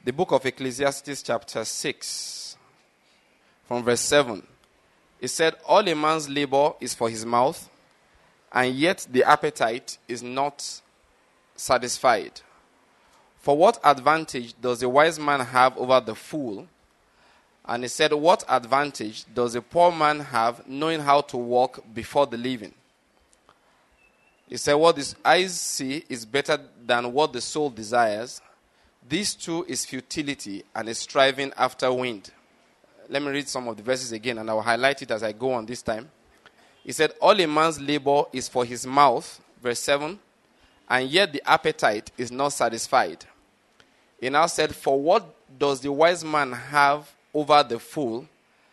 The book of Ecclesiastes chapter 6, from verse 7. It said, all a man's labor is for his mouth, and yet the appetite is not satisfied. For what advantage does a wise man have over the fool? And he said, what advantage does a poor man have knowing how to walk before the living? He said, what his eyes see is better than what the soul desires. This too is futility and is striving after wind. Let me read some of the verses again, and I will highlight it as I go on this time. He said, all a man's labor is for his mouth, verse 7, and yet the appetite is not satisfied. He now said, for what does the wise man have over the fool?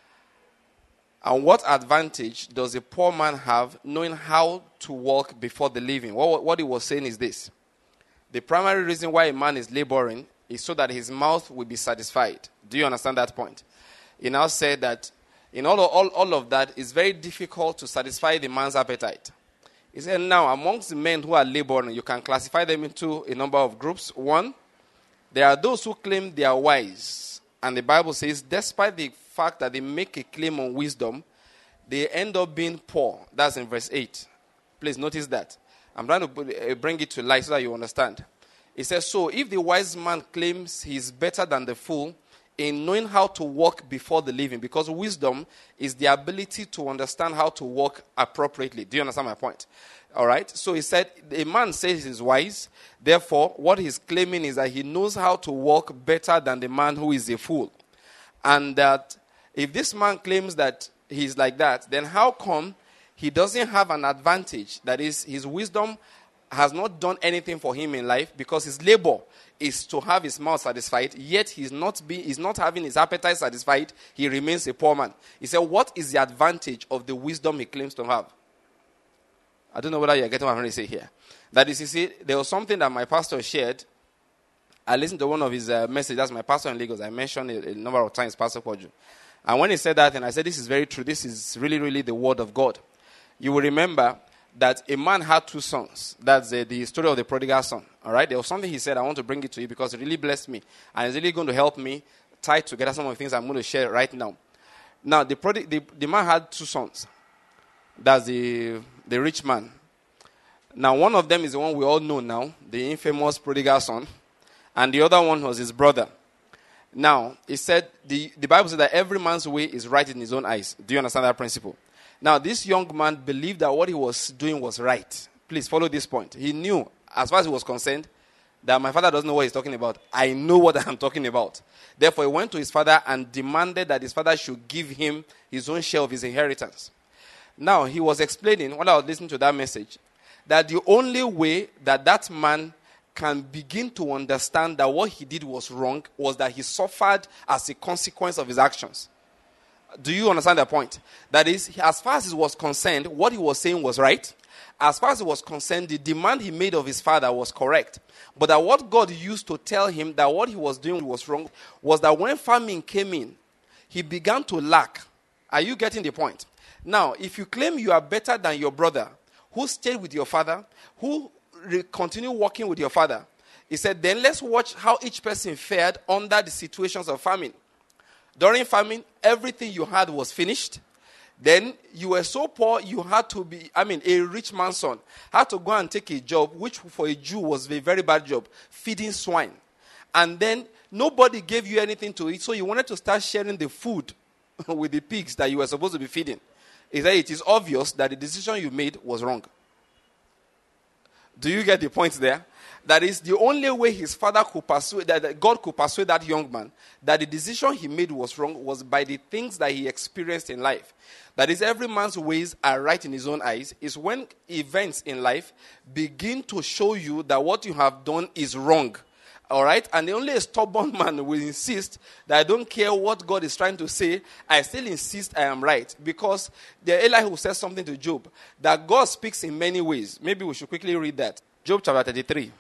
And what advantage does a poor man have knowing how to walk before the living? What he was saying is this. The primary reason why a man is laboring is so that his mouth will be satisfied. Do you understand that point? He now said that in all of that, it's very difficult to satisfy the man's appetite. He said now, amongst the men who are laboring, you can classify them into a number of groups. One, there are those who claim they are wise. And the Bible says, despite the fact that they make a claim on wisdom, they end up being poor. That's in verse 8. Please notice that. I'm trying to bring it to light so that you understand. It says, so if the wise man claims he is better than the fool in knowing how to walk before the living, because wisdom is the ability to understand how to walk appropriately. Do you understand my point? All right. So he said, a man says he's wise. Therefore, what he's claiming is that he knows how to walk better than the man who is a fool. And that if this man claims that he's like that, then how come he doesn't have an advantage? That is, his wisdom has not done anything for him in life, because his labor is to have his mouth satisfied, yet he's not having his appetite satisfied. He remains a poor man. He said, what is the advantage of the wisdom he claims to have? I don't know whether you're getting what I'm trying to say here. That is, you see, there was something that my pastor shared. I listened to one of his messages. That's my pastor in Lagos. I mentioned it a number of times, Pastor Koju. And when he said that, and I said, this is very true. This is really, really the word of God. You will remember that a man had two sons. That's the story of the prodigal son. All right? There was something he said. I want to bring it to you because it really blessed me. And it's really going to help me tie together some of the things I'm going to share right now. Now, the man had two sons. That's the rich man. Now, one of them is the one we all know now, the infamous prodigal son. And the other one was his brother. Now, he said, the Bible says that every man's way is right in his own eyes. Do you understand that principle? Now, this young man believed that what he was doing was right. Please follow this point. He knew, as far as he was concerned, that my father doesn't know what he's talking about. I know what I'm talking about. Therefore, he went to his father and demanded that his father should give him his own share of his inheritance. Now, he was explaining, when I was listening to that message, that the only way that man can begin to understand that what he did was wrong was that he suffered as a consequence of his actions. Do you understand that point? That is, as far as he was concerned, what he was saying was right. As far as he was concerned, the demand he made of his father was correct. But that what God used to tell him that what he was doing was wrong was that when famine came in, he began to lack. Are you getting the point? Now, if you claim you are better than your brother, who stayed with your father, who continued working with your father, he said, then let's watch how each person fared under the situations of famine. During famine, everything you had was finished. Then you were so poor, you had to be, a rich man's son had to go and take a job, which for a Jew was a very bad job, feeding swine. And then nobody gave you anything to eat, so you wanted to start sharing the food with the pigs that you were supposed to be feeding. He said it is obvious that the decision you made was wrong. Do you get the point there? That is the only way his father could persuade, that God could persuade that young man that the decision he made was wrong was by the things that he experienced in life. That is, every man's ways are right in his own eyes is when events in life begin to show you that what you have done is wrong. All right? And only a stubborn man will insist that I don't care what God is trying to say, I still insist I am right. Because the Elihu says something to Job, that God speaks in many ways. Maybe we should quickly read that. Job chapter 33.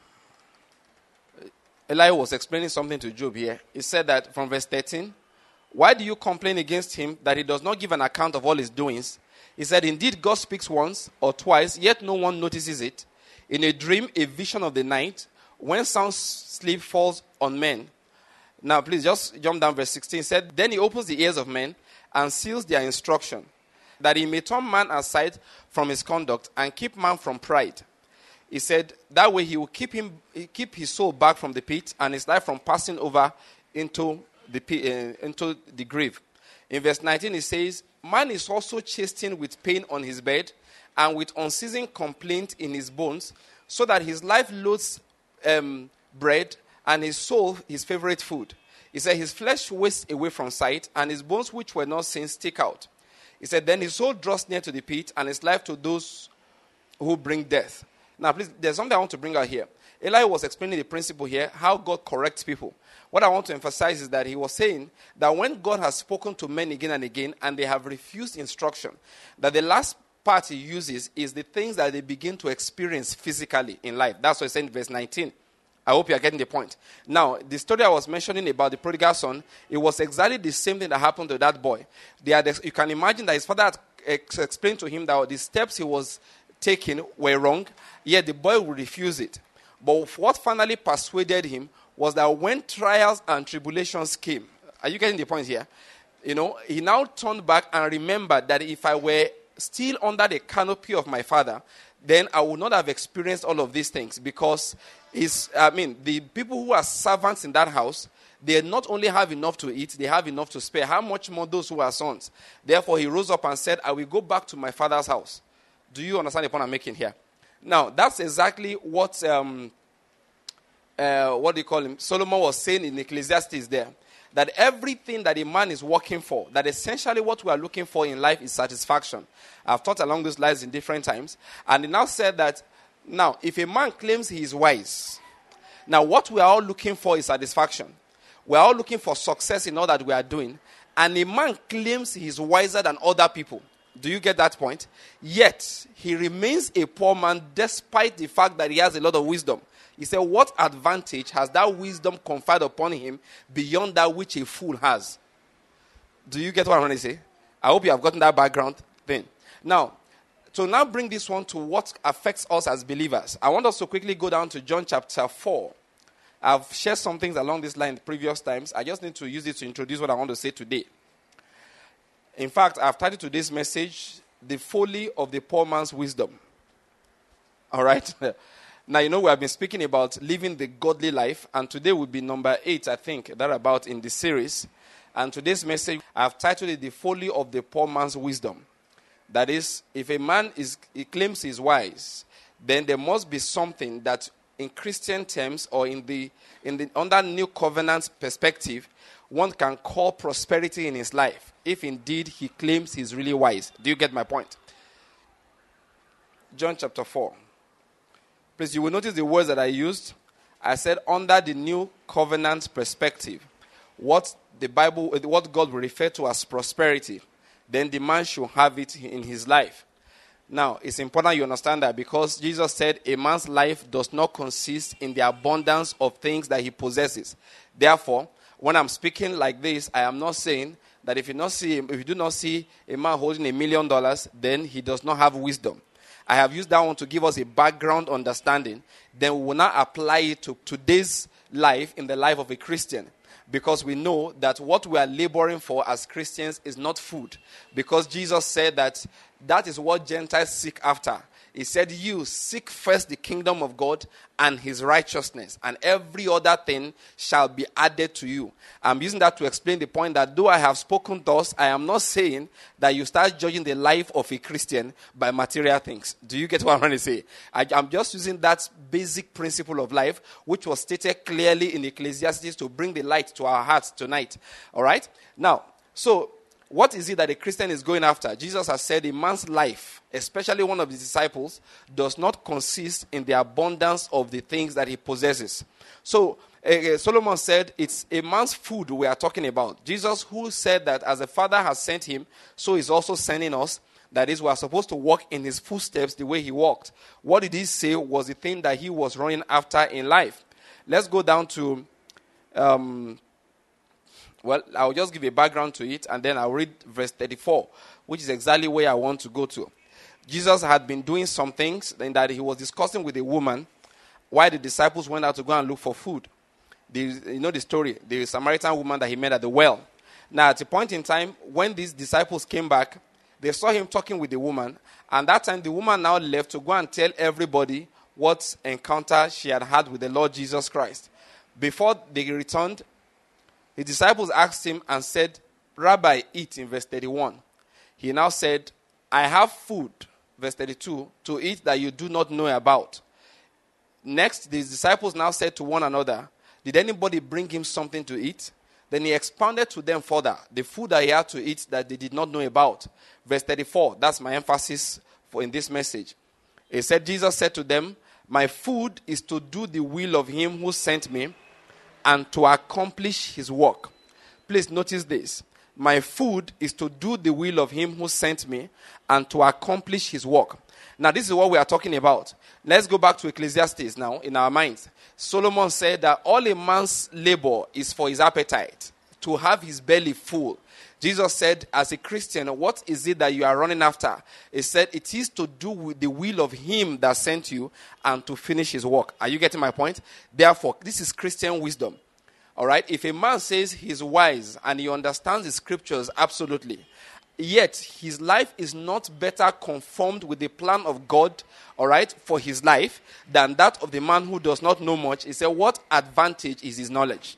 Elihu was explaining something to Job here. He said that from verse 13, why do you complain against him that he does not give an account of all his doings? He said, indeed, God speaks once or twice, yet no one notices it. In a dream, a vision of the night, when sound sleep falls on men, Now, please just jump down verse 16. It said, then he opens the ears of men and seals their instruction, that he may turn man aside from his conduct and keep man from pride. He said, that way he will keep his soul back from the pit and his life from passing over into the grave. In verse 19, it says, man is also chastened with pain on his bed and with unceasing complaint in his bones, so that his life loathes bread and his soul his favorite food. He said, his flesh wastes away from sight, and his bones which were not seen stick out. He said, then his soul draws near to the pit, and his life to those who bring death. Now, please, there's something I want to bring out here. Eli was explaining the principle here, how God corrects people. What I want to emphasize is that he was saying that when God has spoken to men again and again, and they have refused instruction, that the last part he uses is the things that they begin to experience physically in life. That's what he said in verse 19. I hope you are getting the point. Now, the story I was mentioning about the prodigal son, it was exactly the same thing that happened to that boy. You can imagine that his father had explained to him that the steps he was taking were wrong, yet the boy would refuse it. But what finally persuaded him was that when trials and tribulations came, are you getting the point here? He now turned back and remembered that if I were still under the canopy of my father, then I would not have experienced all of these things, because the people who are servants in that house, they not only have enough to eat, they have enough to spare. How much more those who are sons? Therefore, he rose up and said, I will go back to my father's house. Do you understand the point I'm making here? Now, that's exactly what Solomon was saying in Ecclesiastes there. That everything that a man is working for, that essentially what we are looking for in life is satisfaction. I've taught along those lines in different times. And he now said that, now, if a man claims he is wise, now what we are all looking for is satisfaction. We are all looking for success in all that we are doing. And a man claims he is wiser than other people. Do you get that point? Yet, he remains a poor man despite the fact that he has a lot of wisdom. He said, what advantage has that wisdom conferred upon him beyond that which a fool has? Do you get what I'm trying to say? I hope you have gotten that background thing. Now, to now bring this one to what affects us as believers, I want us to quickly go down to John chapter 4. I've shared some things along this line previous times. I just need to use it to introduce what I want to say today. In fact, I've titled today's message, The Folly of the Poor Man's Wisdom. All right? Now, we have been speaking about living the godly life, and today will be number 8, I think, thereabout in the series. And today's message, I've titled it, The Folly of the Poor Man's Wisdom. That is, if a man he claims he's wise, then there must be something that in Christian terms or under New Covenant perspective, one can call prosperity in his life, if indeed he claims he's really wise. Do you get my point? John chapter 4. Please, you will notice the words that I used. I said under the New Covenant perspective, what God will refer to as prosperity, then the man should have it in his life. Now, it's important you understand that, because Jesus said a man's life does not consist in the abundance of things that he possesses. Therefore, when I'm speaking like this, I am not saying that if you do not see a man holding $1 million, then he does not have wisdom. I have used that one to give us a background understanding. Then we will now apply it to today's life in the life of a Christian. Because we know that what we are laboring for as Christians is not food. Because Jesus said that is what Gentiles seek after. He said, you seek first the kingdom of God and his righteousness, and every other thing shall be added to you. I'm using that to explain the point that though I have spoken thus, I am not saying that you start judging the life of a Christian by material things. Do you get what I'm trying to say? I'm just using that basic principle of life, which was stated clearly in Ecclesiastes, to bring the light to our hearts tonight. All right? Now, so what is it that a Christian is going after? Jesus has said a man's life, especially one of his disciples, does not consist in the abundance of the things that he possesses. So, Solomon said it's a man's food we are talking about. Jesus, who said that as the Father has sent him, so he's also sending us. That is, we are supposed to walk in his footsteps the way he walked. What did he say was the thing that he was running after in life? Let's go down to... I'll just give a background to it, and then I'll read verse 34, which is exactly where I want to go to. Jesus had been doing some things that he was discussing with a woman while the disciples went out to go and look for food. You know the story, the Samaritan woman that he met at the well. Now, at a point in time, when these disciples came back, they saw him talking with the woman. And that time, the woman now left to go and tell everybody what encounter she had had with the Lord Jesus Christ. Before they returned, his disciples asked him and said, Rabbi, eat, in verse 31. He now said, I have food, verse 32, to eat that you do not know about. Next, the disciples now said to one another, did anybody bring him something to eat? Then he expounded to them further the food that he had to eat that they did not know about. Verse 34, that's my emphasis in this message. He said, Jesus said to them, my food is to do the will of him who sent me and to accomplish his work. Please notice this. My food is to do the will of him who sent me and to accomplish his work. Now, this is what we are talking about. Let's go back to Ecclesiastes now in our minds. Solomon said that all a man's labor is for his appetite, to have his belly full. Jesus said, as a Christian, what is it that you are running after? He said, it is to do with the will of him that sent you and to finish his work. Are you getting my point? Therefore, this is Christian wisdom. All right? If a man says he's wise and he understands the scriptures absolutely, yet his life is not better conformed with the plan of God, all right, for his life than that of the man who does not know much, he said, what advantage is his knowledge?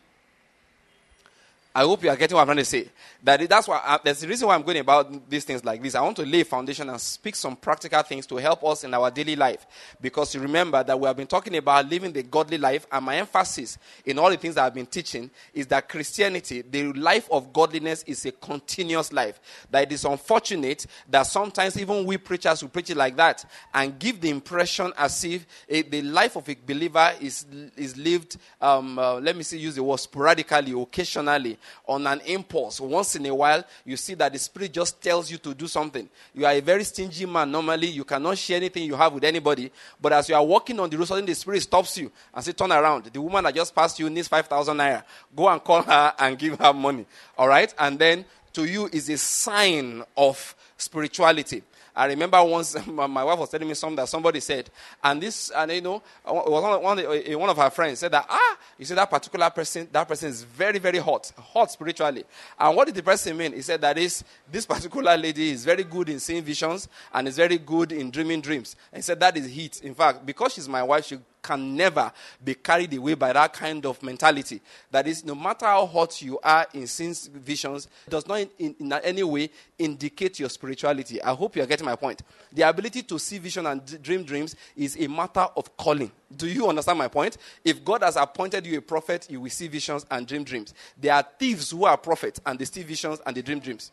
I hope you are getting what I'm trying to say. That's the reason why I'm going about these things like this. I want to lay a foundation and speak some practical things to help us in our daily life. Because you remember that we have been talking about living the godly life, and my emphasis in all the things that I've been teaching is that Christianity, the life of godliness, is a continuous life. That it is unfortunate that sometimes even we preachers will preach it like that and give the impression as if the life of a believer is lived, use the word sporadically, occasionally, on an impulse. Once in a while, you see that the Spirit just tells you to do something. You are a very stingy man. Normally, you cannot share anything you have with anybody. But as you are walking on the road, suddenly the Spirit stops you and says, turn around. The woman that just passed you needs 5,000 naira. Go and call her and give her money. All right? And then to you is a sign of spirituality. I remember once my wife was telling me something that somebody said, and it was one of her friends said that, you see that particular person, that person is very, very hot spiritually. And what did the person mean? He said that this particular lady is very good in seeing visions and is very good in dreaming dreams. And he said that is heat. In fact, because she's my wife, she can never be carried away by that kind of mentality. That is, no matter how hot you are in seeing visions, it does not in any way indicate your spirituality. I hope you are getting my point. The ability to see vision and dream dreams is a matter of calling. Do you understand my point? If God has appointed you a prophet, you will see visions and dream dreams. There are thieves who are prophets and they see visions and they dream dreams.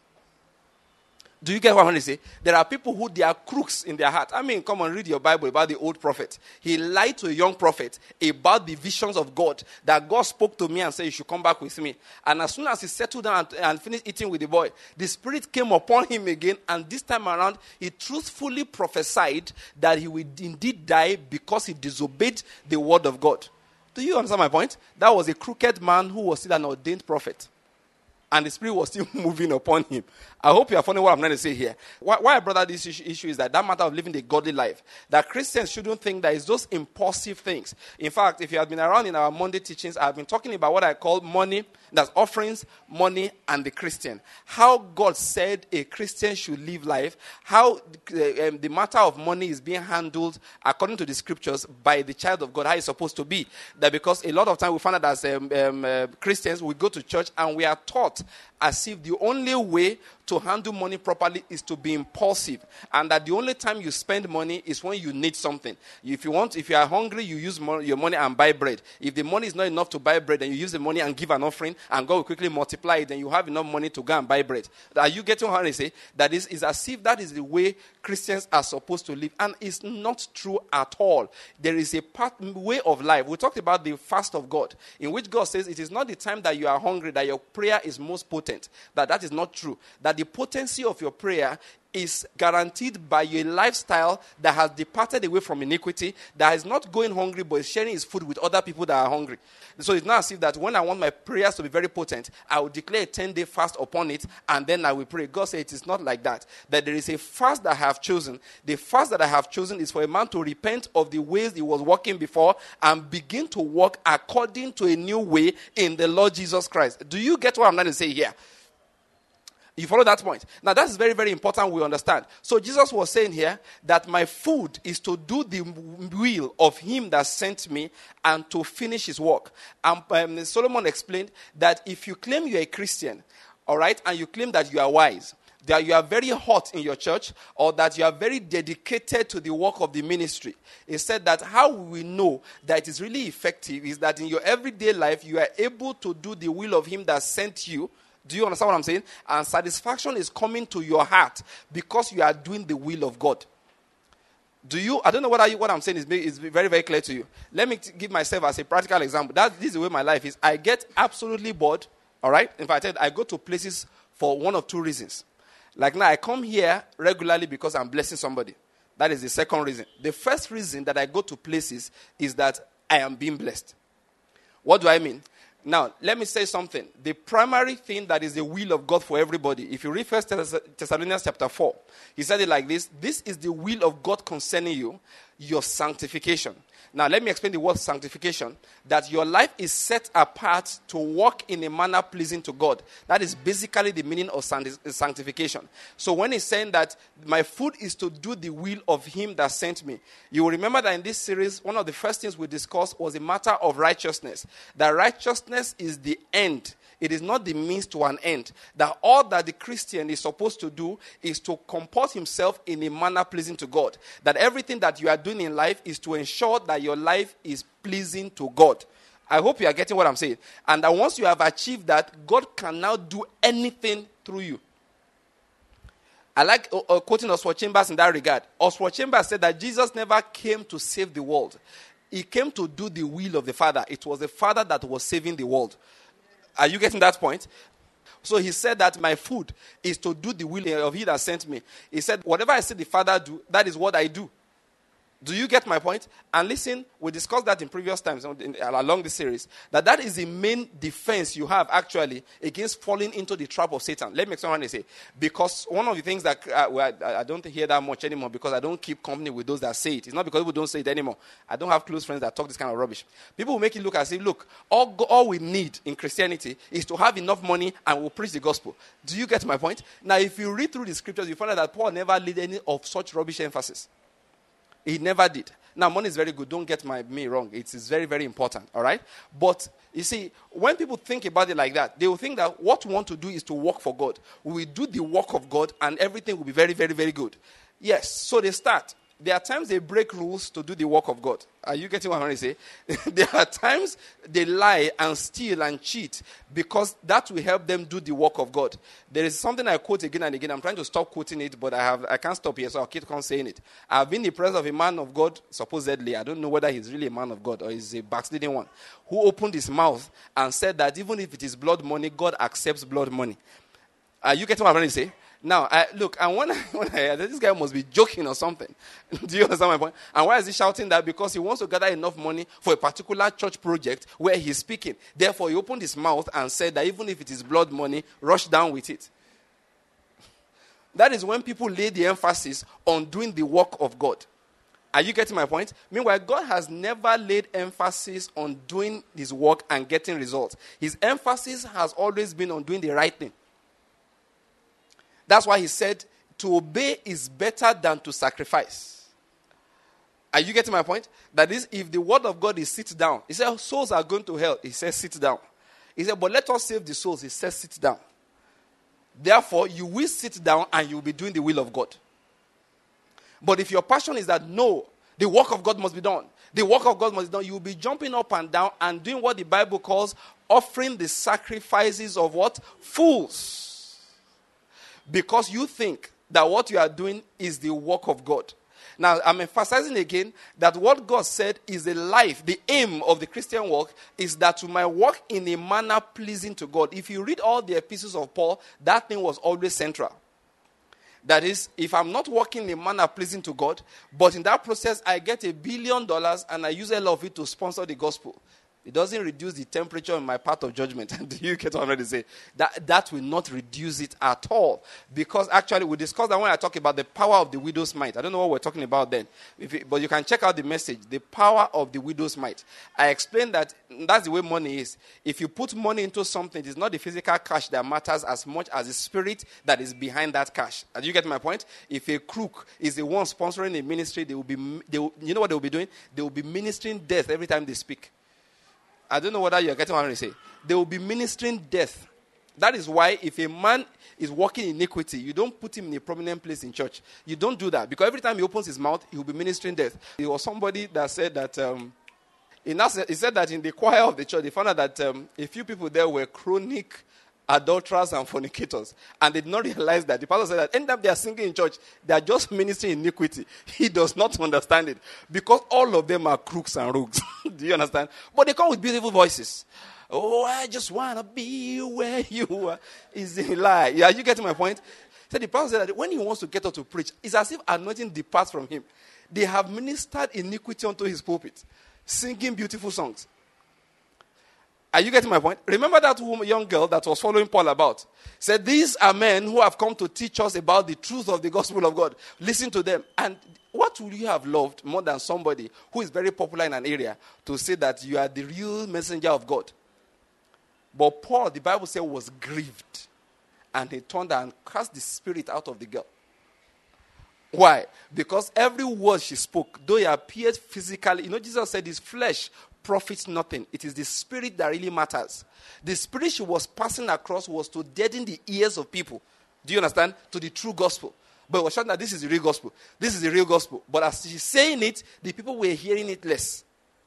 Do you get what I'm trying to say? There are people who they are crooks in their heart. I mean, come and read your Bible about the old prophet. He lied to a young prophet about the visions of God, that God spoke to me and said, you should come back with me. And as soon as he settled down and finished eating with the boy, the Spirit came upon him again, and this time around, he truthfully prophesied that he would indeed die because he disobeyed the word of God. Do you understand my point? That was a crooked man who was still an ordained prophet. And the Spirit was still moving upon him. I hope you are following what I'm trying to say here. Why I brought up this issue is that matter of living the godly life. That Christians shouldn't think that it's those impulsive things. In fact, if you have been around in our Monday teachings, I've been talking about what I call money, that's offerings, money, and the Christian. How God said a Christian should live life. How the matter of money is being handled according to the scriptures by the child of God. How it's supposed to be. That because a lot of time we find out as Christians, we go to church and we are taught as if the only way to handle money properly is to be impulsive, and that the only time you spend money is when you need something. If you are hungry, you use your money and buy bread. If the money is not enough to buy bread, then you use the money and give an offering, and God will quickly multiply it, then you have enough money to go and buy bread. Are you getting what I say? That is as if that is the way Christians are supposed to live, and it's not true at all. There is a way of life. We talked about the fast of God, in which God says it is not the time that you are hungry that your prayer is most potent. That is not true. That the potency of your prayer is guaranteed by your lifestyle that has departed away from iniquity, that is not going hungry but is sharing his food with other people that are hungry. So it's not as if that when I want my prayers to be very potent, I will declare a 10-day fast upon it and then I will pray. God said it is not like that. That there is a fast that I have chosen. The fast that I have chosen is for a man to repent of the ways he was walking before and begin to walk according to a new way in the Lord Jesus Christ. Do you get what I'm trying to say here? You follow that point? Now, that's very, very important we understand. So, Jesus was saying here that my food is to do the will of him that sent me and to finish his work. And Solomon explained that if you claim you're a Christian, all right, and you claim that you are wise, that you are very hot in your church, or that you are very dedicated to the work of the ministry, he said that how we know that it is really effective is that in your everyday life, you are able to do the will of him that sent you. Do you understand what I'm saying? And satisfaction is coming to your heart because you are doing the will of God. I don't know what I'm saying is very, very clear to you. Let me give myself as a practical example. This is the way my life is. I get absolutely bored, all right? In fact, I go to places for one of two reasons. Like now, I come here regularly because I'm blessing somebody. That is the second reason. The first reason that I go to places is that I am being blessed. What do I mean? Now, let me say something. The primary thing that is the will of God for everybody, if you read 1 Thessalonians chapter 4, he said it like this: this is the will of God concerning you, your sanctification. Now, let me explain the word sanctification. That your life is set apart to walk in a manner pleasing to God. That is basically the meaning of sanctification. So when he's saying that my food is to do the will of him that sent me, you will remember that in this series, one of the first things we discussed was a matter of righteousness. That righteousness is the end. It is not the means to an end. That all that the Christian is supposed to do is to comport himself in a manner pleasing to God. That everything that you are doing in life is to ensure that your life is pleasing to God. I hope you are getting what I'm saying. And that once you have achieved that, God can now do anything through you. I like quoting Oswald Chambers in that regard. Oswald Chambers said that Jesus never came to save the world. He came to do the will of the Father. It was the Father that was saving the world. Are you getting that point? So he said that my food is to do the will of he that sent me. He said, whatever I see the Father do, that is what I do. Do you get my point? And listen, we discussed that in previous times along the series, that is the main defense you have actually against falling into the trap of Satan. Let me explain what I say. Because one of the things that I don't hear that much anymore because I don't keep company with those that say it. It's not because people don't say it anymore. I don't have close friends that talk this kind of rubbish. People will make it look as if, look, all we need in Christianity is to have enough money and we'll preach the gospel. Do you get my point? Now, if you read through the scriptures, you find out that Paul never laid any of such rubbish emphasis. He never did. Now, money is very good. Don't get me wrong. It is very, very important. All right? But, you see, when people think about it like that, they will think that what we want to do is to work for God. We do the work of God and everything will be very, very, very good. Yes, so they start. There are times they break rules to do the work of God. Are you getting what I'm trying to say? There are times they lie and steal and cheat because that will help them do the work of God. There is something I quote again and again. I'm trying to stop quoting it, but I can't stop here, so I'll keep on saying it. I've been in the presence of a man of God, supposedly. I don't know whether he's really a man of God or he's a backsliding one, who opened his mouth and said that even if it is blood money, God accepts blood money. Are you getting what I'm trying to say? Now, look, and when I this guy must be joking or something. Do you understand my point? And why is he shouting that? Because he wants to gather enough money for a particular church project where he's speaking. Therefore, he opened his mouth and said that even if it is blood money, rush down with it. That is when people lay the emphasis on doing the work of God. Are you getting my point? Meanwhile, God has never laid emphasis on doing his work and getting results. His emphasis has always been on doing the right thing. That's why he said, to obey is better than to sacrifice. Are you getting my point? That is, if the word of God is sit down, he said, souls are going to hell. He says, sit down. He said, but let us save the souls. He says, sit down. Therefore, you will sit down and you will be doing the will of God. But if your passion is that, no, the work of God must be done. The work of God must be done. You will be jumping up and down and doing what the Bible calls offering the sacrifices of what? Fools. Because you think that what you are doing is the work of God. Now, I'm emphasizing again that what God said is the life, the aim of the Christian walk is that you might walk in a manner pleasing to God. If you read all the epistles of Paul, that thing was always central. That is, if I'm not working in a manner pleasing to God, but in that process I get $1 billion and I use a lot of it to sponsor the gospel, it doesn't reduce the temperature in my path of judgment. Do you get what I'm trying to say? That will not reduce it at all. Because actually, we discussed that when I talk about the power of the widow's mite. I don't know what we're talking about then. But you can check out the message, the power of the widow's mite. I explained that that's the way money is. If you put money into something, it's not the physical cash that matters as much as the spirit that is behind that cash. Do you get my point? If a crook is the one sponsoring a ministry, you know what they will be doing? They will be ministering death every time they speak. I don't know whether you're getting what I'm trying to say. They will be ministering death. That is why if a man is walking in iniquity, you don't put him in a prominent place in church. You don't do that. Because every time he opens his mouth, he will be ministering death. There was somebody that said that, he said that in the choir of the church, they found out that a few people there were chronic adulterers and fornicators. And they did not realize that. The pastor said that anytime they are singing in church, they are just ministering iniquity. He does not understand it. Because all of them are crooks and rogues. Do you understand? But they come with beautiful voices. Oh, I just want to be where you are. Is a lie. Yeah, you getting my point? So the pastor said that when he wants to get up to preach, it's as if anointing departs from him. They have ministered iniquity onto his pulpit, singing beautiful songs. Are you getting my point? Remember that young girl that was following Paul about? Said, these are men who have come to teach us about the truth of the gospel of God. Listen to them. And what would you have loved more than somebody who is very popular in an area to say that you are the real messenger of God? But Paul, the Bible says, was grieved. And he turned and cast the spirit out of the girl. Why? Because every word she spoke, though it appeared physically, Jesus said his flesh profits nothing. It is the spirit that really matters. The spirit she was passing across was to deaden the ears of people. Do you understand? To the true gospel. But it was shouting that this is the real gospel. This is the real gospel. But as she's saying it, the people were hearing it less.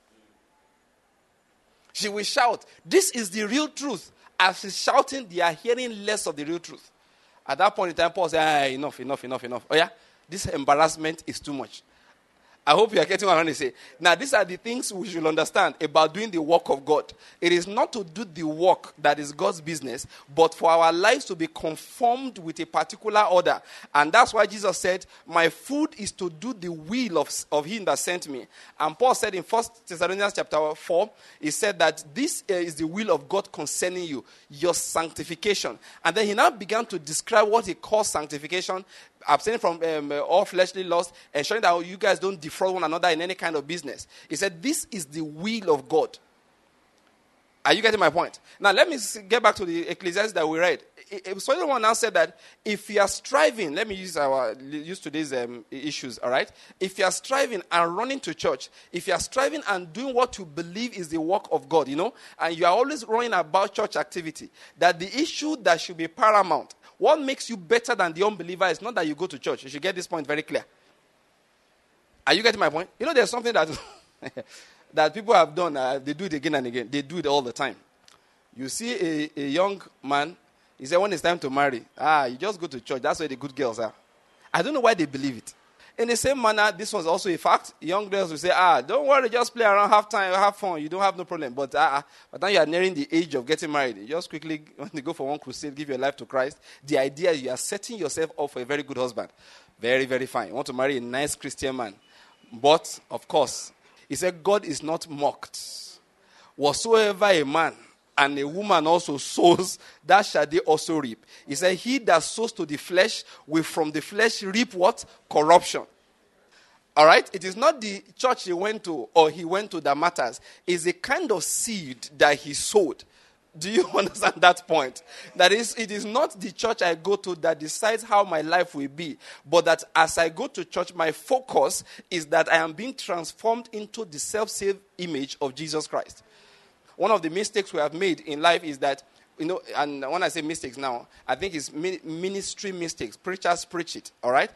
She will shout, this is the real truth. As she's shouting, they are hearing less of the real truth. At that point in time, Paul said, enough. Oh yeah? This embarrassment is too much. I hope you are getting what I'm trying to say. Now, these are the things we should understand about doing the work of God. It is not to do the work that is God's business, but for our lives to be conformed with a particular order. And that's why Jesus said, my food is to do the will of him that sent me. And Paul said in 1 Thessalonians chapter 4, he said that this is the will of God concerning you, your sanctification. And then he now began to describe what he calls sanctification, abstaining from all fleshly lust, ensuring that you guys don't defraud one another in any kind of business. He said, this is the will of God. Are you getting my point? Now, let me get back to the Ecclesiastes that we read. Someone now said that if you are striving, let me use today's issues, all right? If you are striving and running to church, if you are striving and doing what you believe is the work of God, and you are always running about church activity, that the issue that should be paramount, what makes you better than the unbeliever is not that you go to church. You should get this point very clear. Are you getting my point? There's something that that people have done. They do it again and again. They do it all the time. You see a young man, he said when it's time to marry, you just go to church. That's where the good girls are. I don't know why they believe it. In the same manner, this was also a fact. Young girls will say, don't worry, just play around, have time, have fun. You don't have no problem. But then you are nearing the age of getting married. You just quickly, when you go for one crusade, give your life to Christ. The idea is you are setting yourself up for a very good husband. Very, very fine. You want to marry a nice Christian man. But, of course, he said, God is not mocked. Whatsoever a man and a woman also sows, that shall they also reap. He said, he that sows to the flesh will from the flesh reap what? Corruption. All right? It is not the church he went to or he went to that matters. It's a kind of seed that he sowed. Do you understand that point? That is, it is not the church I go to that decides how my life will be, but that as I go to church, my focus is that I am being transformed into the self-same image of Jesus Christ. One of the mistakes we have made in life is that, and when I say mistakes now, I think it's ministry mistakes. Preachers preach it, all right?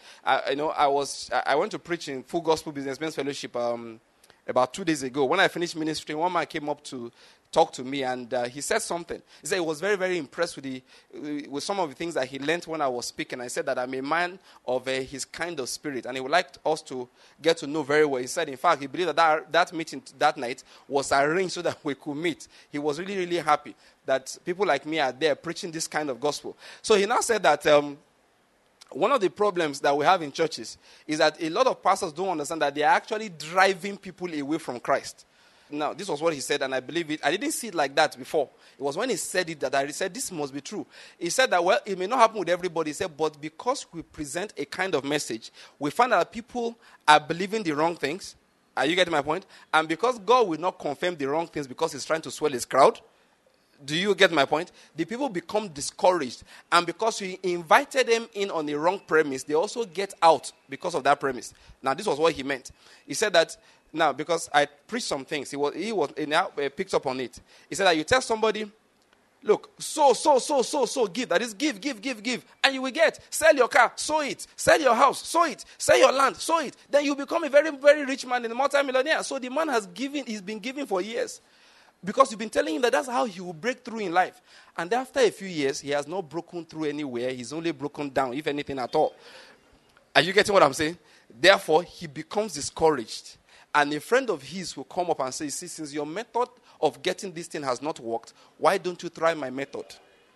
I went to preach in Full Gospel Businessmen's Fellowship about 2 days ago. When I finished ministry, one man came up to talk to me, and he said something. He said he was very, very impressed with some of the things that he learned when I was speaking. I said that I'm a man of his kind of spirit, and he would like us to get to know very well. He said, in fact, he believed that meeting that night was arranged so that we could meet. He was really, really happy that people like me are there preaching this kind of gospel. So he now said that One of the problems that we have in churches is that a lot of pastors don't understand that they are actually driving people away from Christ. Now, this was what he said, and I believe it. I didn't see it like that before. It was when he said it that I said, this must be true. He said that, well, it may not happen with everybody. He said, but because we present a kind of message, we find that people are believing the wrong things. Are you getting my point? And because God will not confirm the wrong things because he's trying to swell his crowd, do you get my point? The people become discouraged. And because we invited them in on the wrong premise, they also get out because of that premise. Now, this was what he meant. He said that, now, because I preached some things, he now picked up on it. He said that you tell somebody, look, sow, give. That is give. And you will get. Sell your car, sow it. Sell your house, sow it. Sell your land, sow it. Then you become a very, very rich man and a multi-millionaire. So the man he's been giving for years. Because you've been telling him that that's how he will break through in life. And after a few years, he has not broken through anywhere. He's only broken down, if anything at all. Are you getting what I'm saying? Therefore, he becomes discouraged. And a friend of his will come up and say, see, since your method of getting this thing has not worked, why don't you try my method?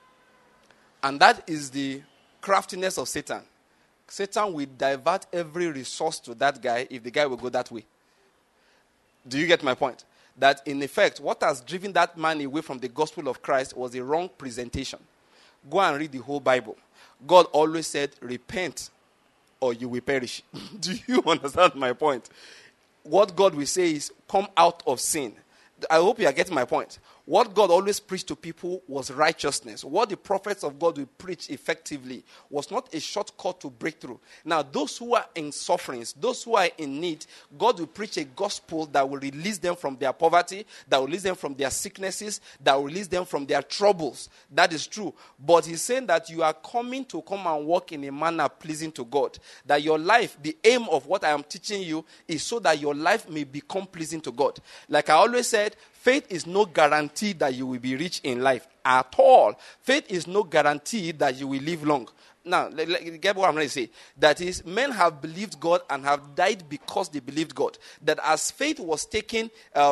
And that is the craftiness of Satan. Satan will divert every resource to that guy if the guy will go that way. Do you get my point? That in effect, what has driven that man away from the gospel of Christ was a wrong presentation. Go and read the whole Bible. God always said, repent or you will perish. Do you understand my point? What God will say is, come out of sin. I hope you are getting my point. What God always preached to people was righteousness. What the prophets of God will preach effectively was not a shortcut to breakthrough. Now, those who are in sufferings, those who are in need, God will preach a gospel that will release them from their poverty, that will release them from their sicknesses, that will release them from their troubles. That is true. But he's saying that you are coming to come and walk in a manner pleasing to God. That your life, the aim of what I am teaching you is so that your life may become pleasing to God. Like I always said, faith is no guarantee that you will be rich in life at all. Faith is no guarantee that you will live long. Now, get what I'm going to say. That is, men have believed God and have died because they believed God. That as faith was taking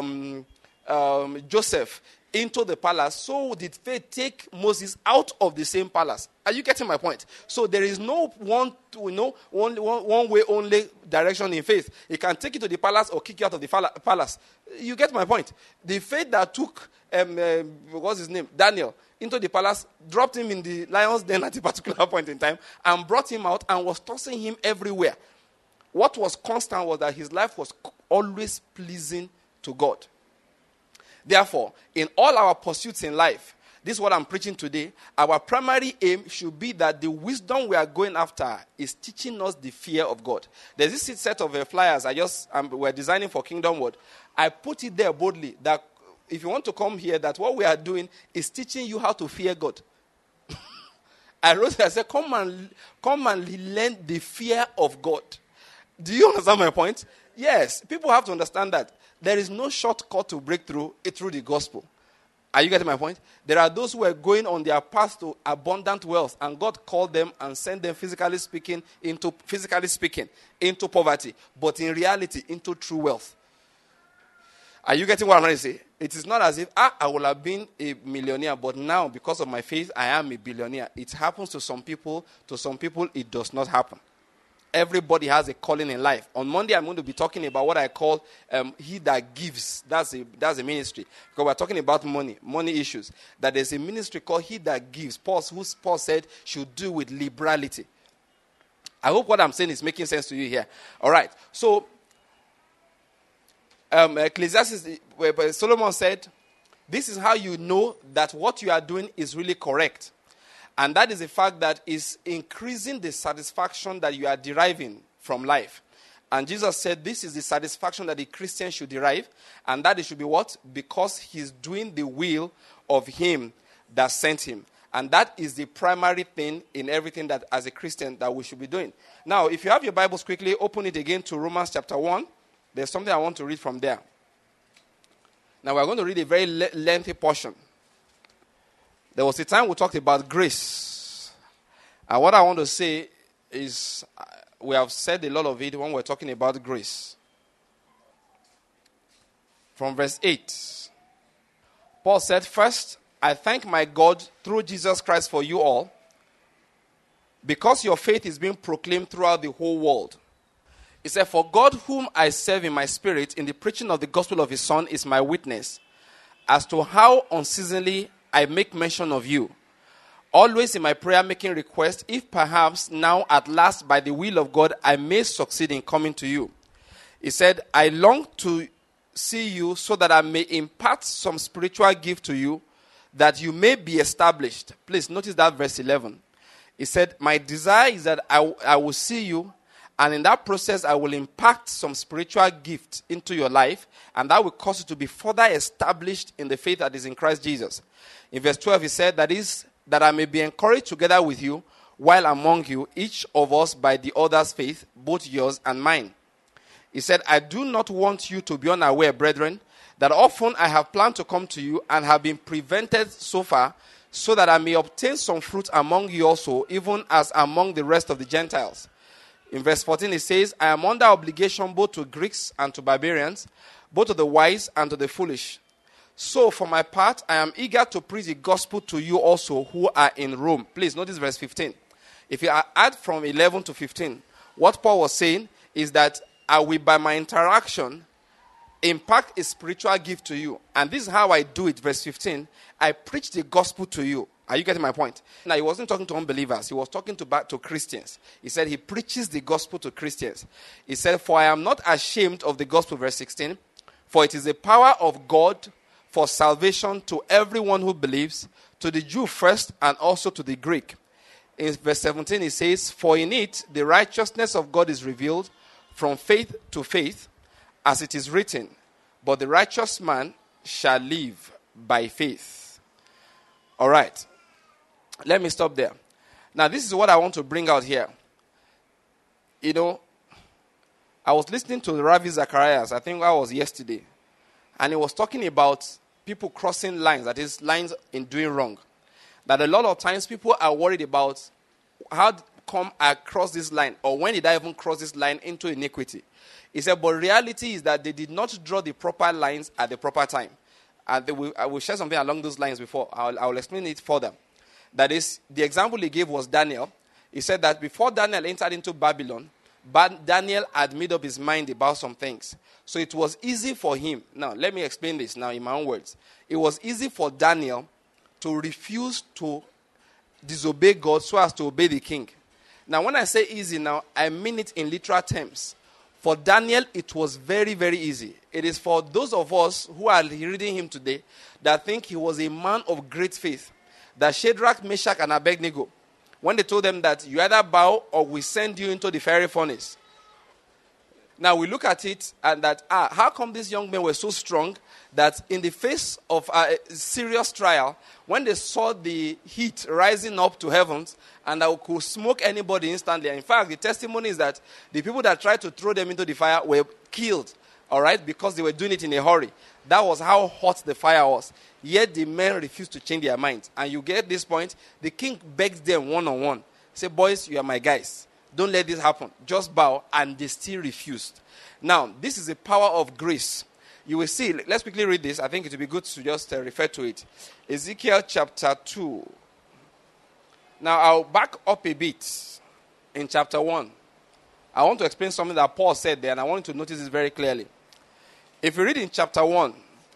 Joseph into the palace, so did faith take Moses out of the same palace. Are you getting my point? So there is no one way only direction in faith. It can take you to the palace or kick you out of the palace. You get my point? The faith that took what's his name, Daniel, into the palace, dropped him in the lion's den at a particular point in time, and brought him out and was tossing him everywhere. What was constant was that his life was always pleasing to God. Therefore, in all our pursuits in life, this is what I'm preaching today, our primary aim should be that the wisdom we are going after is teaching us the fear of God. There's this set of flyers we're designing for Kingdom Word. I put it there boldly that if you want to come here, that what we are doing is teaching you how to fear God. I wrote it, I said, come and learn the fear of God. Do you understand my point? Yes, people have to understand that. There is no shortcut to breakthrough through the gospel. Are you getting my point? There are those who are going on their path to abundant wealth, and God called them and sent them, physically speaking, into poverty, but in reality, into true wealth. Are you getting what I'm trying to say? It is not as if, I would have been a millionaire, but now, because of my faith, I am a billionaire. It happens to some people. To some people, it does not happen. Everybody has a calling in life. On Monday, I'm going to be talking about what I call he that gives. That's a ministry. Because we're talking about money issues. That there's a ministry called he that gives. Paul said should do with liberality. I hope what I'm saying is making sense to you here. All right. So, Ecclesiastes, Solomon said, this is how you know that what you are doing is really correct. And that is the fact that it's increasing the satisfaction that you are deriving from life. And Jesus said this is the satisfaction that the Christian should derive. And that it should be what? Because he's doing the will of him that sent him. And that is the primary thing in everything that as a Christian that we should be doing. Now, if you have your Bibles quickly, open it again to Romans chapter 1. There's something I want to read from there. Now, we're going to read a very lengthy portion. There was a time we talked about grace. And what I want to say is, we have said a lot of it when we're talking about grace. From verse 8, Paul said, first, I thank my God through Jesus Christ for you all, because your faith is being proclaimed throughout the whole world. He said, for God whom I serve in my spirit in the preaching of the gospel of his Son is my witness as to how unceasingly I make mention of you, always in my prayer making request, if perhaps now at last by the will of God I may succeed in coming to you. He said, I long to see you so that I may impart some spiritual gift to you, that you may be established. Please notice that verse 11. He said, my desire is that I will see you, and in that process I will impart some spiritual gift into your life, and that will cause you to be further established in the faith that is in Christ Jesus. In verse 12 he said, that is, that I may be encouraged together with you while among you, each of us by the other's faith, both yours and mine. He said, I do not want you to be unaware, brethren, that often I have planned to come to you and have been prevented so far, so that I may obtain some fruit among you also, even as among the rest of the Gentiles. In verse 14 it says, I am under obligation both to Greeks and to barbarians, both to the wise and to the foolish. So for my part, I am eager to preach the gospel to you also who are in Rome. Please notice verse 15. If you add from 11 to 15, what Paul was saying is that I will, by my interaction, impart a spiritual gift to you. And this is how I do it. Verse 15, I preach the gospel to you. Are you getting my point? Now, he wasn't talking to unbelievers. He was talking to Christians. He said he preaches the gospel to Christians. He said, for I am not ashamed of the gospel, verse 16, for it is the power of God for salvation to everyone who believes, to the Jew first and also to the Greek. In verse 17, he says, for in it the righteousness of God is revealed from faith to faith, as it is written, but the righteous man shall live by faith. All right. Let me stop there. Now, this is what I want to bring out here. You know, I was listening to Ravi Zacharias, I think that was yesterday, and he was talking about people crossing lines, that is, lines in doing wrong. That a lot of times people are worried about how come I cross this line, or when did I even cross this line into iniquity. He said, but reality is that they did not draw the proper lines at the proper time. And I will share something along those lines before. I will explain it further. That is, the example he gave was Daniel. He said that before Daniel entered into Babylon, Daniel had made up his mind about some things. So it was easy for him. Now, let me explain this now in my own words. It was easy for Daniel to refuse to disobey God so as to obey the king. Now, when I say easy now, I mean it in literal terms. For Daniel, it was very, very easy. It is for those of us who are reading him today that think he was a man of great faith. That Shadrach, Meshach, and Abednego, when they told them that you either bow or we send you into the fiery furnace. Now we look at it and that, how come these young men were so strong that in the face of a serious trial, when they saw the heat rising up to heavens and that could smoke anybody instantly. In fact, the testimony is that the people that tried to throw them into the fire were killed, all right, because they were doing it in a hurry. That was how hot the fire was. Yet the men refused to change their minds. And you get this point, the king begged them one-on-one. Say, boys, you are my guys. Don't let this happen. Just bow. And they still refused. Now, this is the power of grace. You will see. Let's quickly read this. I think it will be good to just refer to it. Ezekiel chapter 2. Now, I'll back up a bit in chapter 1. I want to explain something that Paul said there, and I want you to notice this very clearly. If you read in chapter 1,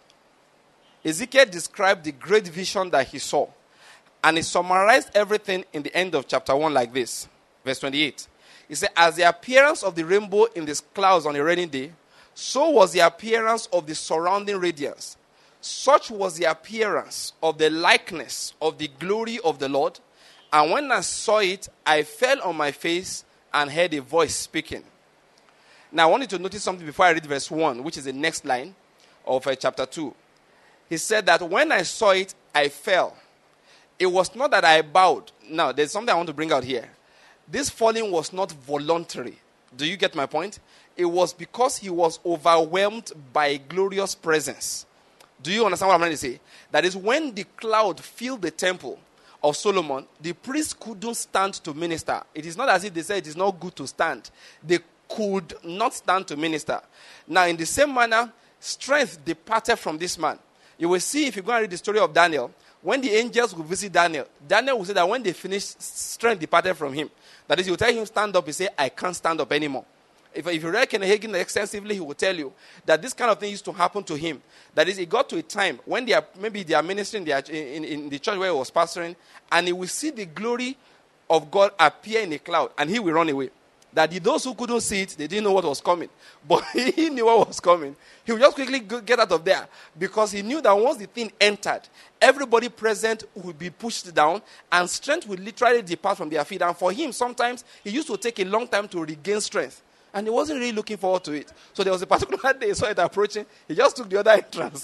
Ezekiel described the great vision that he saw. And he summarized everything in the end of chapter 1 like this. Verse 28. He said, as the appearance of the rainbow in the clouds on a rainy day, so was the appearance of the surrounding radiance. Such was the appearance of the likeness of the glory of the Lord. And when I saw it, I fell on my face and heard a voice speaking. Now, I want you to notice something before I read verse 1, which is the next line of chapter 2. He said that when I saw it, I fell. It was not that I bowed. Now, there's something I want to bring out here. This falling was not voluntary. Do you get my point? It was because he was overwhelmed by a glorious presence. Do you understand what I'm trying to say? That is, when the cloud filled the temple of Solomon, the priests couldn't stand to minister. It is not as if they said it is not good to stand. They could not stand to minister. Now, in the same manner, strength departed from this man. You will see, if you go and read the story of Daniel, when the angels would visit Daniel, Daniel would say that when they finished, strength departed from him. That is, he would tell him, stand up. He say, I can't stand up anymore. If you read Kenneth Hagin extensively, he will tell you that this kind of thing used to happen to him. That is, it got to a time when maybe they are ministering in the church where he was pastoring, and he will see the glory of God appear in a cloud, and he will run away. That those who couldn't see it, they didn't know what was coming. But he knew what was coming. He would just quickly get out of there, because he knew that once the thing entered, everybody present would be pushed down, and strength would literally depart from their feet. And for him, sometimes, it used to take a long time to regain strength. And he wasn't really looking forward to it. So there was a particular day he saw it approaching. He just took the other entrance.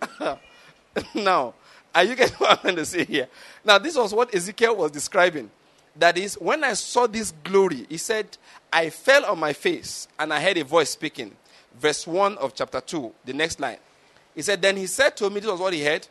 Now, are you getting what I'm trying to say here? Now, this was what Ezekiel was describing. That is, when I saw this glory, he said, I fell on my face and I heard a voice speaking. Verse 1 of chapter 2, the next line. He said, then he said to me, this was what he heard,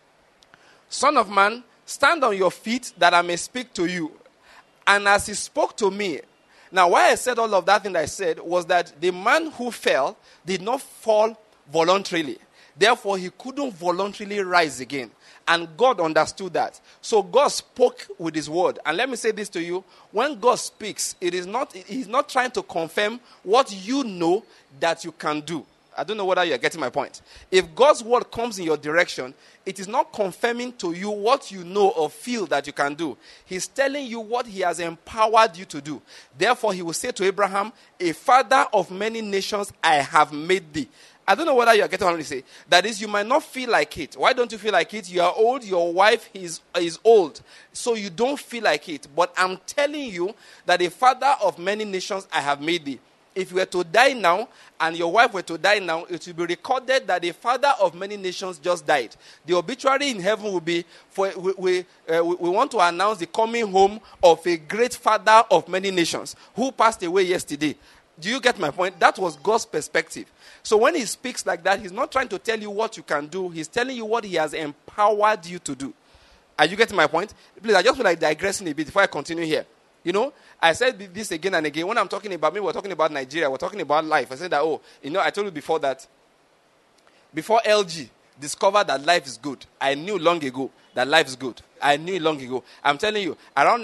Son of man, stand on your feet that I may speak to you. And as he spoke to me, now, why I said all of that thing that I said was that the man who fell did not fall voluntarily. Therefore, he couldn't voluntarily rise again. And God understood that. So God spoke with his word. And let me say this to you. When God speaks, he's not trying to confirm what you know that you can do. I don't know whether you're getting my point. If God's word comes in your direction, it is not confirming to you what you know or feel that you can do. He's telling you what he has empowered you to do. Therefore, he will say to Abraham, a father of many nations I have made thee. I don't know whether you're getting what I'm saying. That is, you might not feel like it. Why don't you feel like it? You are old, your wife is old. So you don't feel like it. But I'm telling you that a father of many nations I have made thee. If you were to die now, and your wife were to die now, it will be recorded that the father of many nations just died. The obituary in heaven will be, we want to announce the coming home of a great father of many nations who passed away yesterday. Do you get my point? That was God's perspective. So when he speaks like that, he's not trying to tell you what you can do. He's telling you what he has empowered you to do. Are you getting my point? Please, I just feel like digressing a bit before I continue here. You know, I said this again and again. When I'm talking about me, we're talking about Nigeria. We're talking about life. I said that, I told you before that before LG discovered that life is good, I knew long ago that life is good. I knew long ago. I'm telling you, around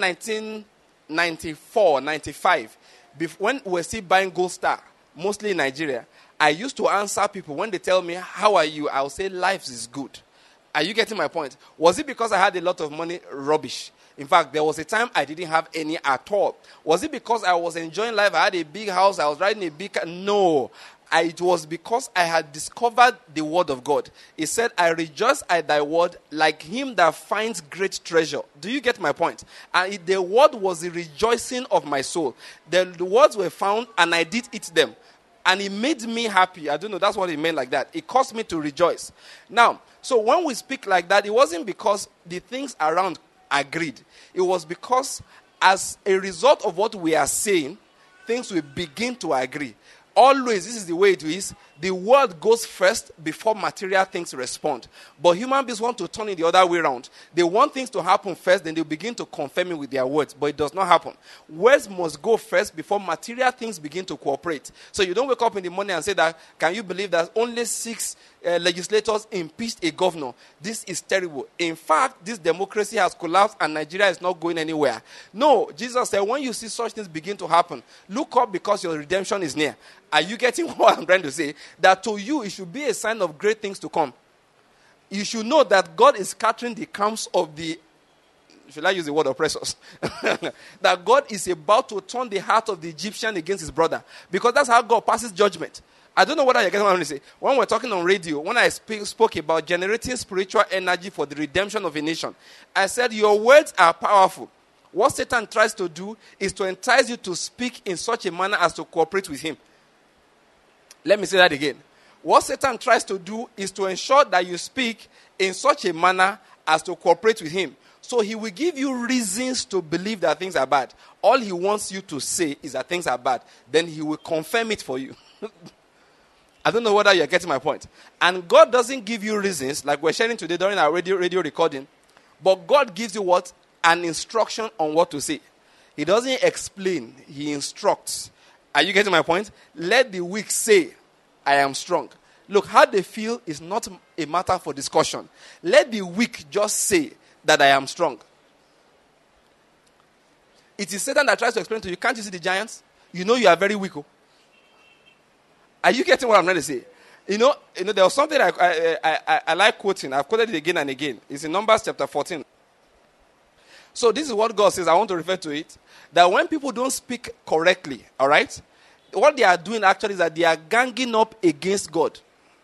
1994, 95, when we were still buying Gold Star, mostly in Nigeria, I used to answer people when they tell me, how are you? I'll say, life is good. Are you getting my point? Was it because I had a lot of money? Rubbish. In fact, there was a time I didn't have any at all. Was it because I was enjoying life? I had a big house. I was riding a big car? No. It was because I had discovered the word of God. He said, I rejoice at thy word like him that finds great treasure. Do you get my point? And the word was the rejoicing of my soul. The words were found and I did eat them. And it made me happy. I don't know, that's what it meant like that. It caused me to rejoice. Now, so when we speak like that, it wasn't because the things around agreed. It was because as a result of what we are saying, things will begin to agree. Always, this is the way it is. The word goes first before material things respond. But human beings want to turn it the other way around. They want things to happen first, then they begin to confirm it with their words. But it does not happen. Words must go first before material things begin to cooperate. So you don't wake up in the morning and say that, can you believe that only 6 legislators impeached a governor? This is terrible. In fact, this democracy has collapsed and Nigeria is not going anywhere. No, Jesus said, when you see such things begin to happen, look up because your redemption is near. Are you getting what I'm trying to say? That to you, it should be a sign of great things to come. You should know that God is scattering the camps of the, should I use the word oppressors? That God is about to turn the heart of the Egyptian against his brother. Because that's how God passes judgment. I don't know whether you're getting what I'm going to say. When we're talking on radio, when I spoke about generating spiritual energy for the redemption of a nation, I said your words are powerful. What Satan tries to do is to entice you to speak in such a manner as to cooperate with him. Let me say that again. What Satan tries to do is to ensure that you speak in such a manner as to cooperate with him. So he will give you reasons to believe that things are bad. All he wants you to say is that things are bad. Then he will confirm it for you. I don't know whether you're getting my point. And God doesn't give you reasons, like we're sharing today during our radio recording. But God gives you what? An instruction on what to say. He doesn't explain. He instructs. Are you getting my point? Let the weak say, I am strong. Look, how they feel is not a matter for discussion. Let the weak just say that I am strong. It is Satan that tries to explain to you, can't you see the giants? You know you are very weak. Are you getting what I'm trying to say? You know, there was something I like quoting. I've quoted it again and again. It's in Numbers chapter 14. So this is what God says. I want to refer to it. That when people don't speak correctly, all right, what they are doing actually is that they are ganging up against God.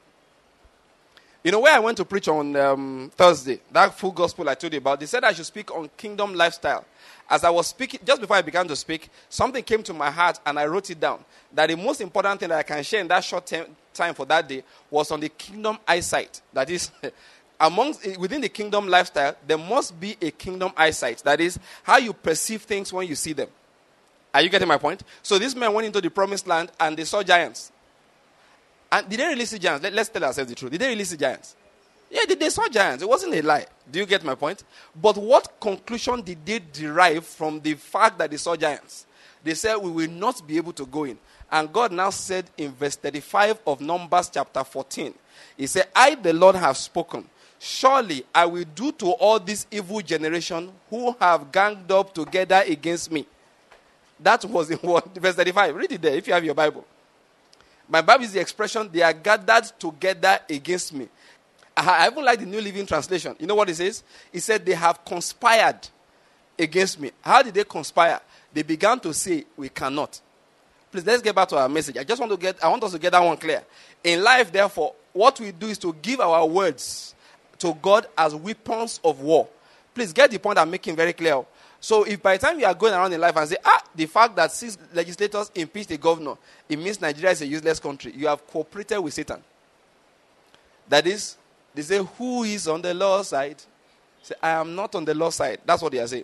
You know, where I went to preach on Thursday, that full gospel I told you about, they said I should speak on kingdom lifestyle. As I was speaking, just before I began to speak, something came to my heart and I wrote it down. That the most important thing that I can share in that short time for that day was on the kingdom eyesight. That is, within the kingdom lifestyle, there must be a kingdom eyesight. That is, how you perceive things when you see them. Are you getting my point? So this man went into the promised land and they saw giants. And did they really see giants? Let's tell ourselves the truth. Did they really see giants? Yeah, they saw giants. It wasn't a lie. Do you get my point? But what conclusion did they derive from the fact that they saw giants? They said, we will not be able to go in. And God now said in verse 35 of Numbers chapter 14, He said, I, the Lord, have spoken. Surely I will do to all this evil generation who have ganged up together against me. That was in verse 35. Read it there if you have your Bible. My Bible is the expression, they are gathered together against me. I even like the New Living Translation. You know what it says? It said they have conspired against me. How did they conspire? They began to say, we cannot. Please, let's get back to our message. I want us to get that one clear. In life, therefore, what we do is to give our words to God as weapons of war. Please get the point I'm making very clear. So if by the time you are going around in life and say, the fact that 6 legislators impeached a governor, it means Nigeria is a useless country. You have cooperated with Satan. That is, they say, who is on the Lord's side? Say, I am not on the Lord's side. That's what they are saying.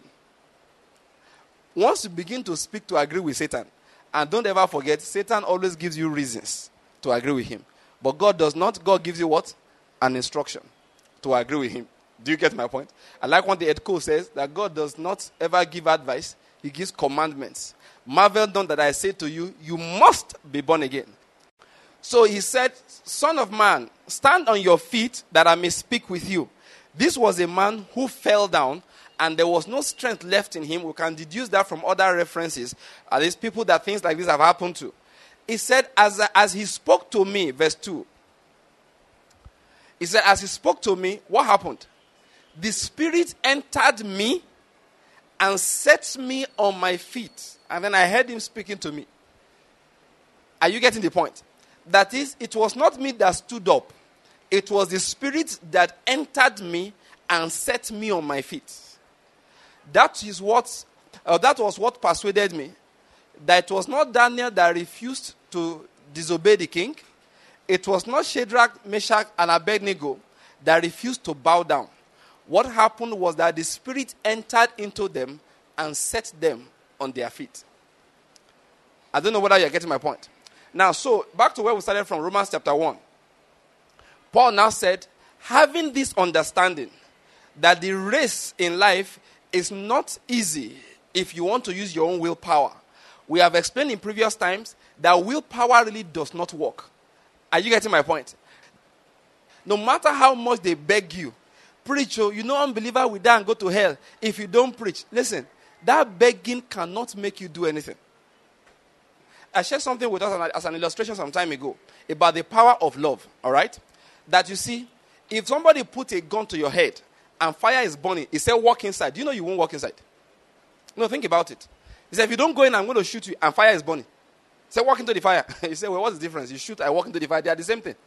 Once you begin to speak to agree with Satan, and don't ever forget, Satan always gives you reasons to agree with him. But God does not. God gives you what? An instruction to agree with him. Do you get my point? I like what the Ed Cole says, that God does not ever give advice. He gives commandments. Marvel not that I say to you, you must be born again. So he said, Son of man, stand on your feet that I may speak with you. This was a man who fell down and there was no strength left in him. We can deduce that from other references. At least people that things like this have happened to. He said, as he spoke to me, verse 2. He said, as he spoke to me, what happened? The Spirit entered me and set me on my feet. And then I heard him speaking to me. Are you getting the point? That is, it was not me that stood up. It was the Spirit that entered me and set me on my feet. That was what persuaded me that it was not Daniel that refused to disobey the king. It was not Shadrach, Meshach, and Abednego that refused to bow down. What happened was that the Spirit entered into them and set them on their feet. I don't know whether you're getting my point. Now, so, back to where we started from, Romans chapter 1. Paul now said, having this understanding that the race in life is not easy if you want to use your own willpower. We have explained in previous times that willpower really does not work. Are you getting my point? No matter how much they beg you, preach, unbeliever will die and go to hell if you don't preach. Listen, that begging cannot make you do anything. I shared something with us as an illustration some time ago about the power of love, all right? That you see, if somebody put a gun to your head and fire is burning, he said, walk inside. Do you know you won't walk inside? No, think about it. He said, if you don't go in, I'm going to shoot you, and fire is burning. He said, walk into the fire. He said, well, what's the difference? You shoot, I walk into the fire. They are the same thing.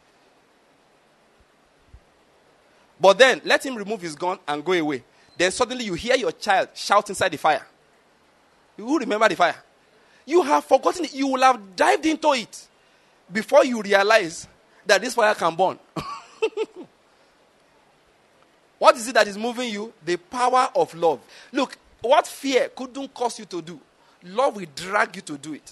But then, let him remove his gun and go away. Then suddenly you hear your child shout inside the fire. You will remember the fire. You have forgotten it. You will have dived into it before you realize that this fire can burn. What is it that is moving you? The power of love. Look, what fear couldn't cause you to do, love will drag you to do it.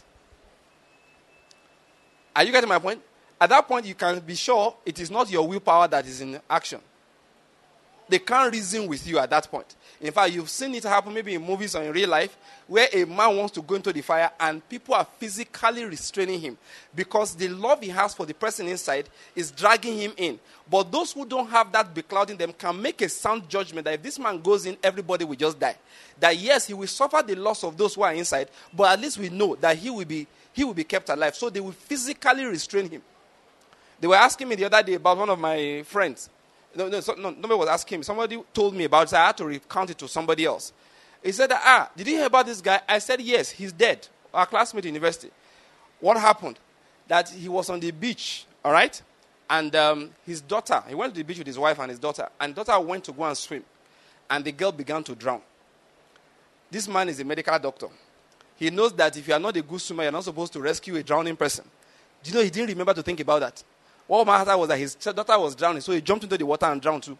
Are you getting my point? At that point, you can be sure it is not your willpower that is in action. They can't reason with you at that point. In fact, you've seen it happen maybe in movies or in real life where a man wants to go into the fire and people are physically restraining him because the love he has for the person inside is dragging him in. But those who don't have that beclouding them can make a sound judgment that if this man goes in, everybody will just die. That yes, he will suffer the loss of those who are inside, but at least we know that he will be kept alive. So they will physically restrain him. They were asking me the other day about one of my friends. No, nobody was asking me. Somebody told me about it, so I had to recount it to somebody else. He said, did you hear about this guy? I said, yes, he's dead. Our classmate in university. What happened? That he was on the beach, all right? And his daughter, he went to the beach with his wife and his daughter. And daughter went to go and swim. And the girl began to drown. This man is a medical doctor. He knows that if you are not a good swimmer, you're not supposed to rescue a drowning person. Do you know he didn't remember to think about that? What mattered was that his daughter was drowning, so he jumped into the water and drowned too.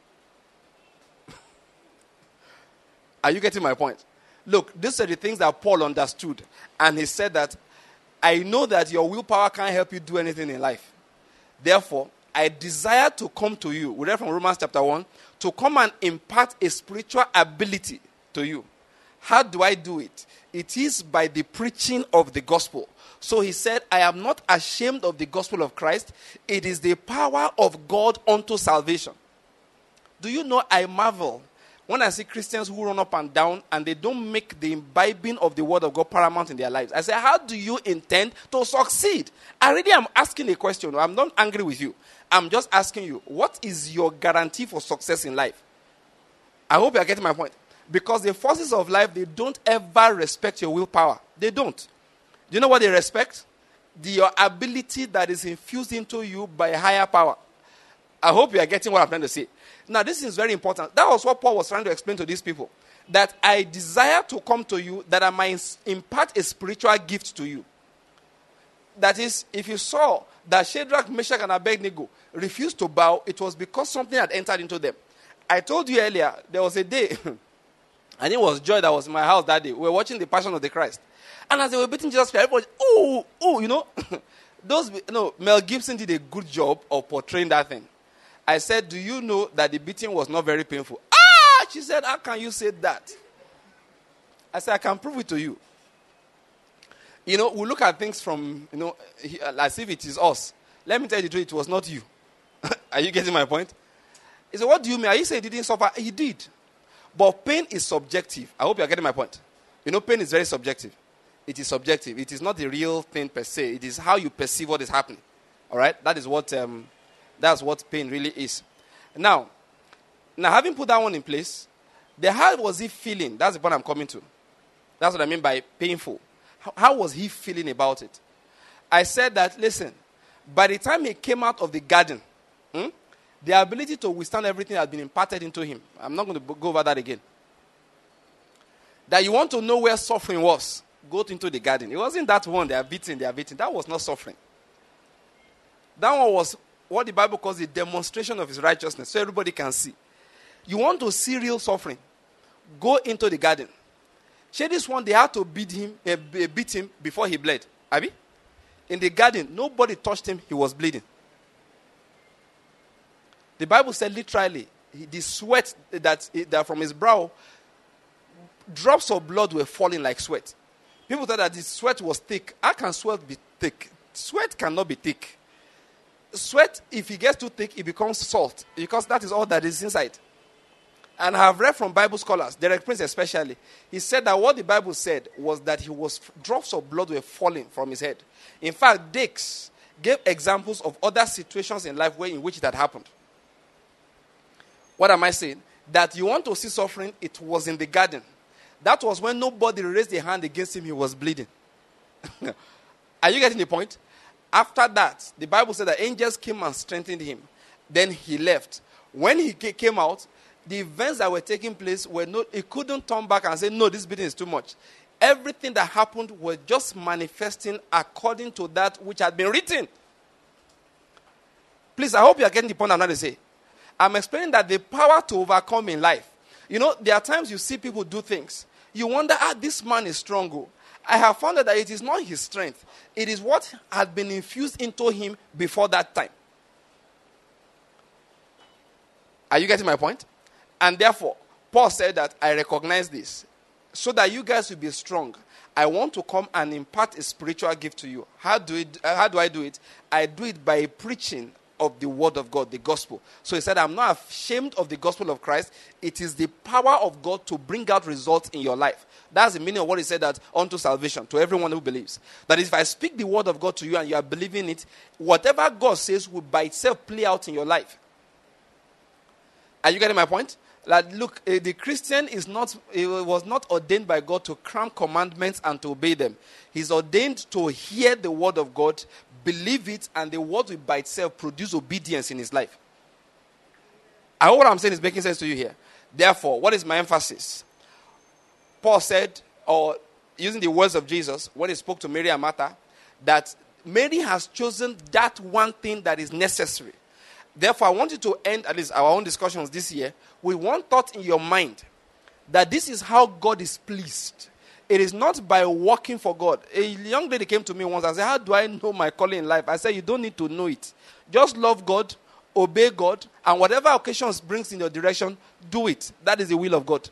Are you getting my point? Look, these are the things that Paul understood. And he said that, I know that your willpower can't help you do anything in life. Therefore, I desire to come to you, we read from Romans chapter 1, to come and impart a spiritual ability to you. How do I do it? It is by the preaching of the gospel. So he said, I am not ashamed of the gospel of Christ. It is the power of God unto salvation. Do you know, I marvel when I see Christians who run up and down and they don't make the imbibing of the word of God paramount in their lives. I say, how do you intend to succeed? I really am asking a question. I'm not angry with you. I'm just asking you, what is your guarantee for success in life? I hope you are getting my point. Because the forces of life, they don't ever respect your willpower. They don't. Do you know what they respect? Your ability that is infused into you by a higher power. I hope you are getting what I'm trying to say. Now, this is very important. That was what Paul was trying to explain to these people. That I desire to come to you, that I might impart a spiritual gift to you. That is, if you saw that Shadrach, Meshach, and Abednego refused to bow, it was because something had entered into them. I told you earlier, there was a day, and it was Joy that was in my house that day. We were watching the Passion of the Christ. And as they were beating Jesus, everybody, Mel Gibson did a good job of portraying that thing. I said, do you know that the beating was not very painful? She said, how can you say that? I said, I can prove it to you. We look at things from, as if it is us. Let me tell you the truth, it was not you. Are you getting my point? He said, what do you mean? Are you saying he didn't suffer? He did. But pain is subjective. I hope you are getting my point. Pain is very subjective. It is subjective. It is not the real thing per se. It is how you perceive what is happening. All right? That's what pain really is. Now, having put that one in place, how was he feeling? That's the point I'm coming to. That's what I mean by painful. How was he feeling about it? I said that, listen, by the time he came out of the garden, the ability to withstand everything had been imparted into him. I'm not going to go over that again. That you want to know where suffering was, go into the garden. It wasn't that one, they are beating. That was not suffering. That one was what the Bible calls the demonstration of his righteousness, so everybody can see. You want to see real suffering, go into the garden. This one, they had to beat him before he bled. Abi? In the garden, nobody touched him, he was bleeding. The Bible said literally, the sweat that from his brow, drops of blood were falling like sweat. People thought that the sweat was thick. How can sweat be thick? Sweat cannot be thick. Sweat, if it gets too thick, it becomes salt. Because that is all that is inside. And I have read from Bible scholars, Derek Prince especially, he said that what the Bible said was that drops of blood were falling from his head. In fact, Dix gave examples of other situations in life in which it had happened. What am I saying? That you want to see suffering, it was in the garden. That was when nobody raised a hand against him, he was bleeding. Are you getting the point? After that, the Bible said that angels came and strengthened him. Then he left. When he came out, the events that were taking place he couldn't turn back and say, no, this beating is too much. Everything that happened was just manifesting according to that which had been written. Please, I hope you are getting the point I'm trying to say. I'm explaining that the power to overcome in life. There are times you see people do things. You wonder, this man is strong. I have found out that it is not his strength. It is what had been infused into him before that time. Are you getting my point? And therefore, Paul said that I recognize this. So that you guys will be strong, I want to come and impart a spiritual gift to you. How do I do it? I do it by preaching of the word of God, the gospel. So he said, I'm not ashamed of the gospel of Christ. It is the power of God to bring out results in your life. That's the meaning of what he said, that unto salvation, to everyone who believes. That is, if I speak the word of God to you and you are believing it, whatever God says will by itself play out in your life. Are you getting my point? Like, look, the Christian was not ordained by God to cram commandments and to obey them. He's ordained to hear the word of God, believe it, and the word will by itself produce obedience in his life. I hope what I'm saying is making sense to you here. Therefore, what is my emphasis? Paul said, or using the words of Jesus, when he spoke to Mary and Martha, that Mary has chosen that one thing that is necessary. Therefore, I want you to end at least our own discussions this year with one thought in your mind, that this is how God is pleased. It is not by working for God. A young lady came to me once and said, how do I know my calling in life? I said, you don't need to know it. Just love God, obey God, and whatever occasions brings in your direction, do it. That is the will of God.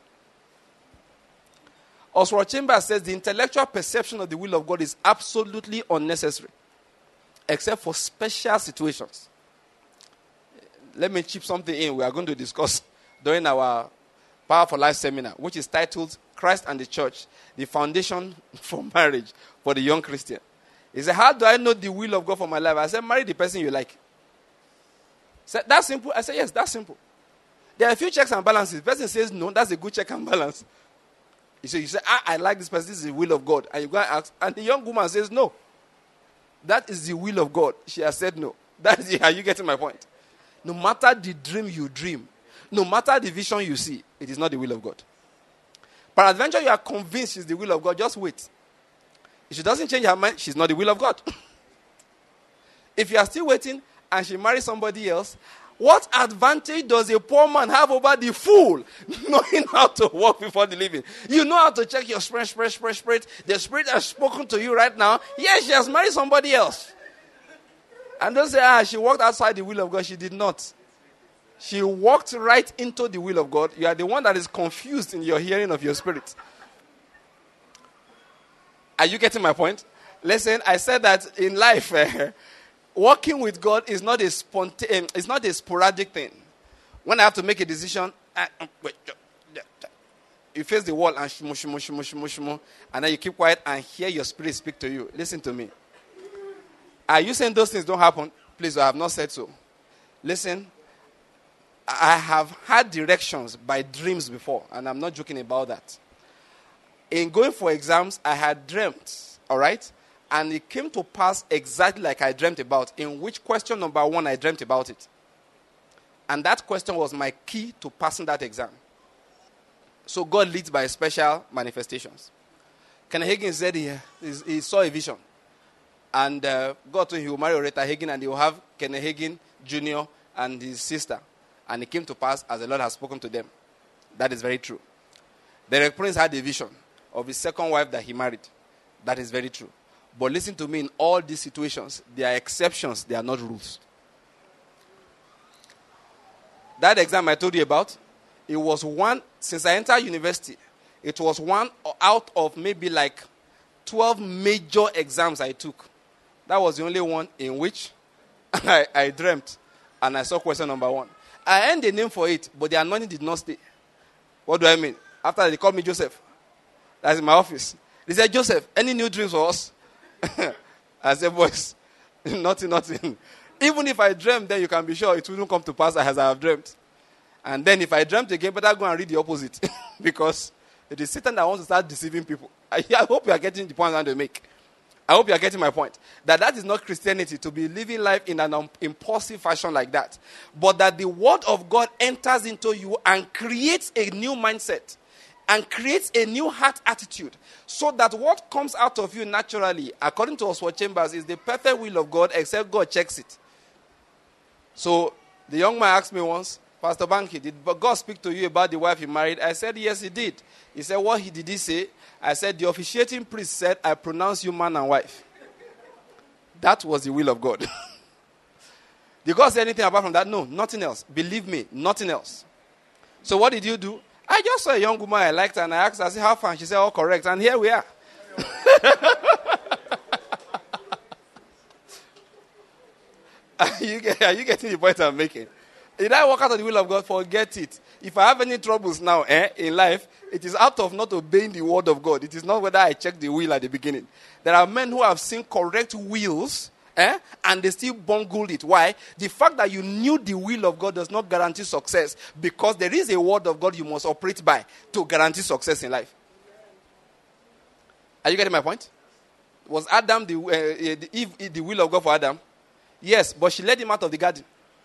Oswald Chambers says the intellectual perception of the will of God is absolutely unnecessary, except for special situations. Let me chip something in we are going to discuss during our Power for Life seminar, which is titled Christ and the Church, the Foundation for Marriage for the Young Christian. He said, how do I know the will of God for my life? I said, marry the person you like. He said, that's simple. I said, yes, that's simple. There are a few checks and balances. The person says no, that's a good check and balance. You say, I like this person, this is the will of God. And you go and ask, and the young woman says no. That is the will of God. She has said no. Are you getting my point? No matter the dream you dream, no matter the vision you see, it is not the will of God. Peradventure, you are convinced it's the will of God, just wait. If she doesn't change her mind, she's not the will of God. If you are still waiting and she marries somebody else, what advantage does a poor man have over the fool knowing how to walk before the living? You know how to check your spirit. The spirit has spoken to you right now. Yes, she has married somebody else. And don't say, she walked outside the will of God. She did not. She walked right into the will of God. You are the one that is confused in your hearing of your spirit. Are you getting my point? Listen, I said that in life, walking with God is not a it's not a sporadic thing. When I have to make a decision, you face the wall and shmo, and then you keep quiet and hear your spirit speak to you. Listen to me. Are you saying those things don't happen? Please, I have not said so. Listen, I have had directions by dreams before, and I'm not joking about that. In going for exams, I had dreamt, all right? And it came to pass exactly like I dreamt about, in which question number 1 I dreamt about it. And that question was my key to passing that exam. So God leads by special manifestations. Kenneth Hagin said he saw a vision. And God told him he will marry Oretta Hagin and he will have Kenneth Hagin Jr. and his sister. And it came to pass as the Lord has spoken to them. That is very true. The Prince had a vision of his second wife that he married. That is very true. But listen to me, in all these situations, there are exceptions, they are not rules. That exam I told you about, it was one, since I entered university, it was one out of maybe like 12 major exams I took. That was the only one in which I dreamt and I saw question number 1. I earned a name for it, but the anointing did not stay. What do I mean? After they called me Joseph, that's in my office. They said, Joseph, any new dreams for us? I said, boys, nothing. Even if I dreamt, then you can be sure it wouldn't come to pass as I have dreamt. And then if I dreamt again, better go and read the opposite. Because it is Satan that wants to start deceiving people. I hope you are getting the point I want to make. I hope you are getting my point. That is not Christianity, to be living life in an impulsive fashion like that. But that the word of God enters into you and creates a new mindset. And creates a new heart attitude. So that what comes out of you naturally, according to Oswald Chambers, is the perfect will of God, except God checks it. So the young man asked me once, Pastor Banky, did God speak to you about the wife he married? I said, yes, he did. He said, what did he say? I said, the officiating priest said, I pronounce you man and wife. That was the will of God. Did God say anything apart from that? No, nothing else. Believe me, nothing else. So what did you do? I just saw a young woman I liked and I asked her, I said, how far? She said, all correct. And here we are. Are you getting the point I'm making? Did I walk out of the will of God? Forget it. If I have any troubles now in life, it is out of not obeying the word of God. It is not whether I check the will at the beginning. There are men who have seen correct wills and they still bungled it. Why? The fact that you knew the will of God does not guarantee success, because there is a word of God you must operate by to guarantee success in life. Are you getting my point? Was Adam Eve the will of God for Adam? Yes, but she led him out of the garden.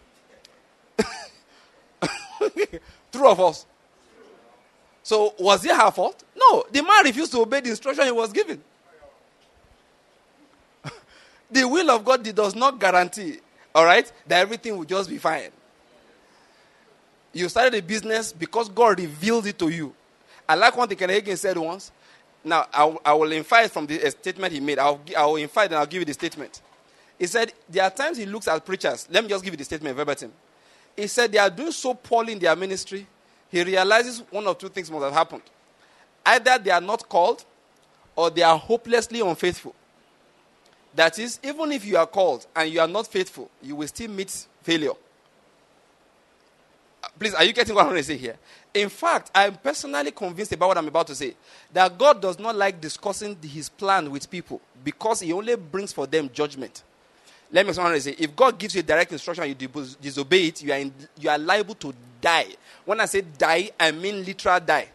True of us. So was it her fault? No, the man refused to obey the instruction he was given. The will of God does not guarantee, all right, that everything will just be fine. You started a business because God revealed it to you. I like one thing Kenneth Hagin said once. Now, I will infer from the statement he made. I will infer and I'll give you the statement. He said, there are times he looks at preachers. Let me just give you the statement verbatim. He said they are doing so poorly in their ministry, he realizes one or two things must have happened. Either they are not called or they are hopelessly unfaithful. That is, even if you are called and you are not faithful, you will still meet failure. Please, are you getting what I'm going to say here? In fact, I am personally convinced about what I'm about to say. That God does not like discussing his plan with people because he only brings for them judgment. Let me say, if God gives you a direct instruction and you disobey it, you are liable to die. When I say die, I mean literal die.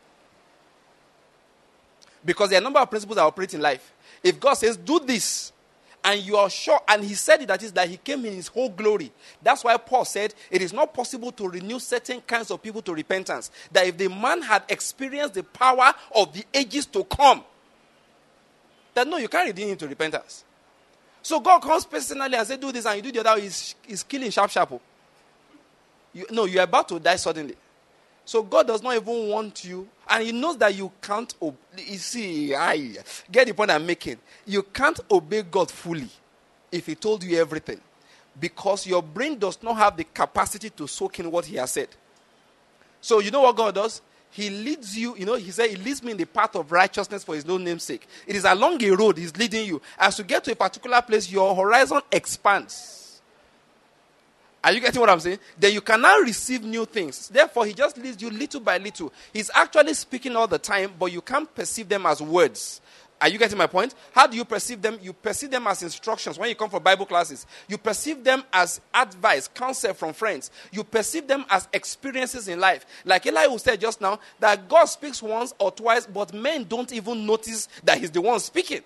Because there are a number of principles that operate in life. If God says, do this, and you are sure, and he said it, that is that he came in his whole glory. That's why Paul said it is not possible to renew certain kinds of people to repentance. That if the man had experienced the power of the ages to come, that no, you can't redeem him to repentance. So God comes personally and says, do this, and you do the other, he's killing sharp. You are about to die suddenly. So God does not even want you, and he knows that you can't you see, I get the point I'm making. You can't obey God fully if he told you everything, because your brain does not have the capacity to soak in what he has said. So you know what God does? He leads you, he said, he leads me in the path of righteousness for his own name's sake. It is along a road he's leading you. As you get to a particular place, your horizon expands. Are you getting what I'm saying? Then you can now receive new things. Therefore, he just leads you little by little. He's actually speaking all the time, but you can't perceive them as words. Are you getting my point? How do you perceive them? You perceive them as instructions when you come for Bible classes. You perceive them as advice, counsel from friends. You perceive them as experiences in life. Like Eli who said just now, that God speaks once or twice, but men don't even notice that he's the one speaking.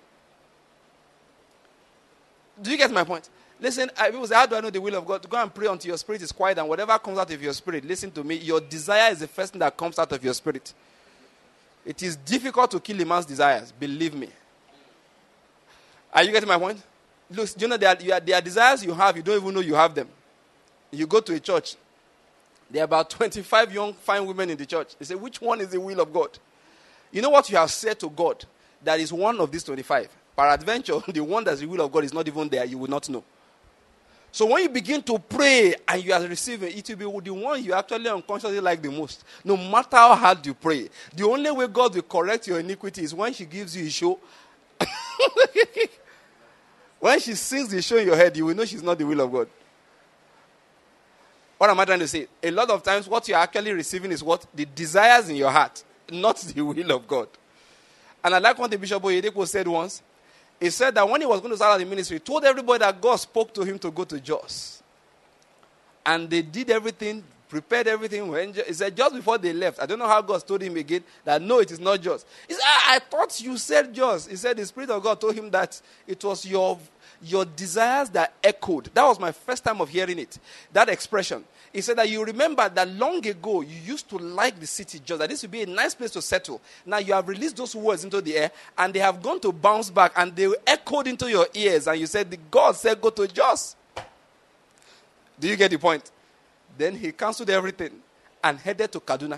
Do you get my point? Listen, people say, how do I know the will of God? Go and pray until your spirit is quiet, and whatever comes out of your spirit, listen to me, your desire is the first thing that comes out of your spirit. It is difficult to kill a man's desires, believe me. Are you getting my point? Look, do you know there are desires you have, you don't even know you have them. You go to a church, there are about 25 young, fine women in the church. They say, which one is the will of God? You know what you have said to God? That is one of these 25. Peradventure, the one that's the will of God is not even there, you will not know. So when you begin to pray and you are receiving, it will be the one you actually unconsciously like the most. No matter how hard you pray. The only way God will correct your iniquity is when she gives you a show. When she sings the show in your head, you will know she's not the will of God. What am I trying to say? A lot of times what you're actually receiving is what? The desires in your heart, not the will of God. And I like what the Bishop Oyedepo said once. He said that when he was going to start out the ministry, he told everybody that God spoke to him to go to Jos. And they did everything, prepared everything. He said just before they left, I don't know how God told him again that no, it is not Jos. He said, I thought you said Jos. He said the Spirit of God told him that it was your desires that echoed. That was my first time of hearing it, that expression. He said that you remember that long ago you used to like the city Jos, that this would be a nice place to settle. Now you have released those words into the air and they have gone to bounce back and they echoed into your ears and you said, God said go to Jos. Do you get the point? Then he canceled everything and headed to Kaduna.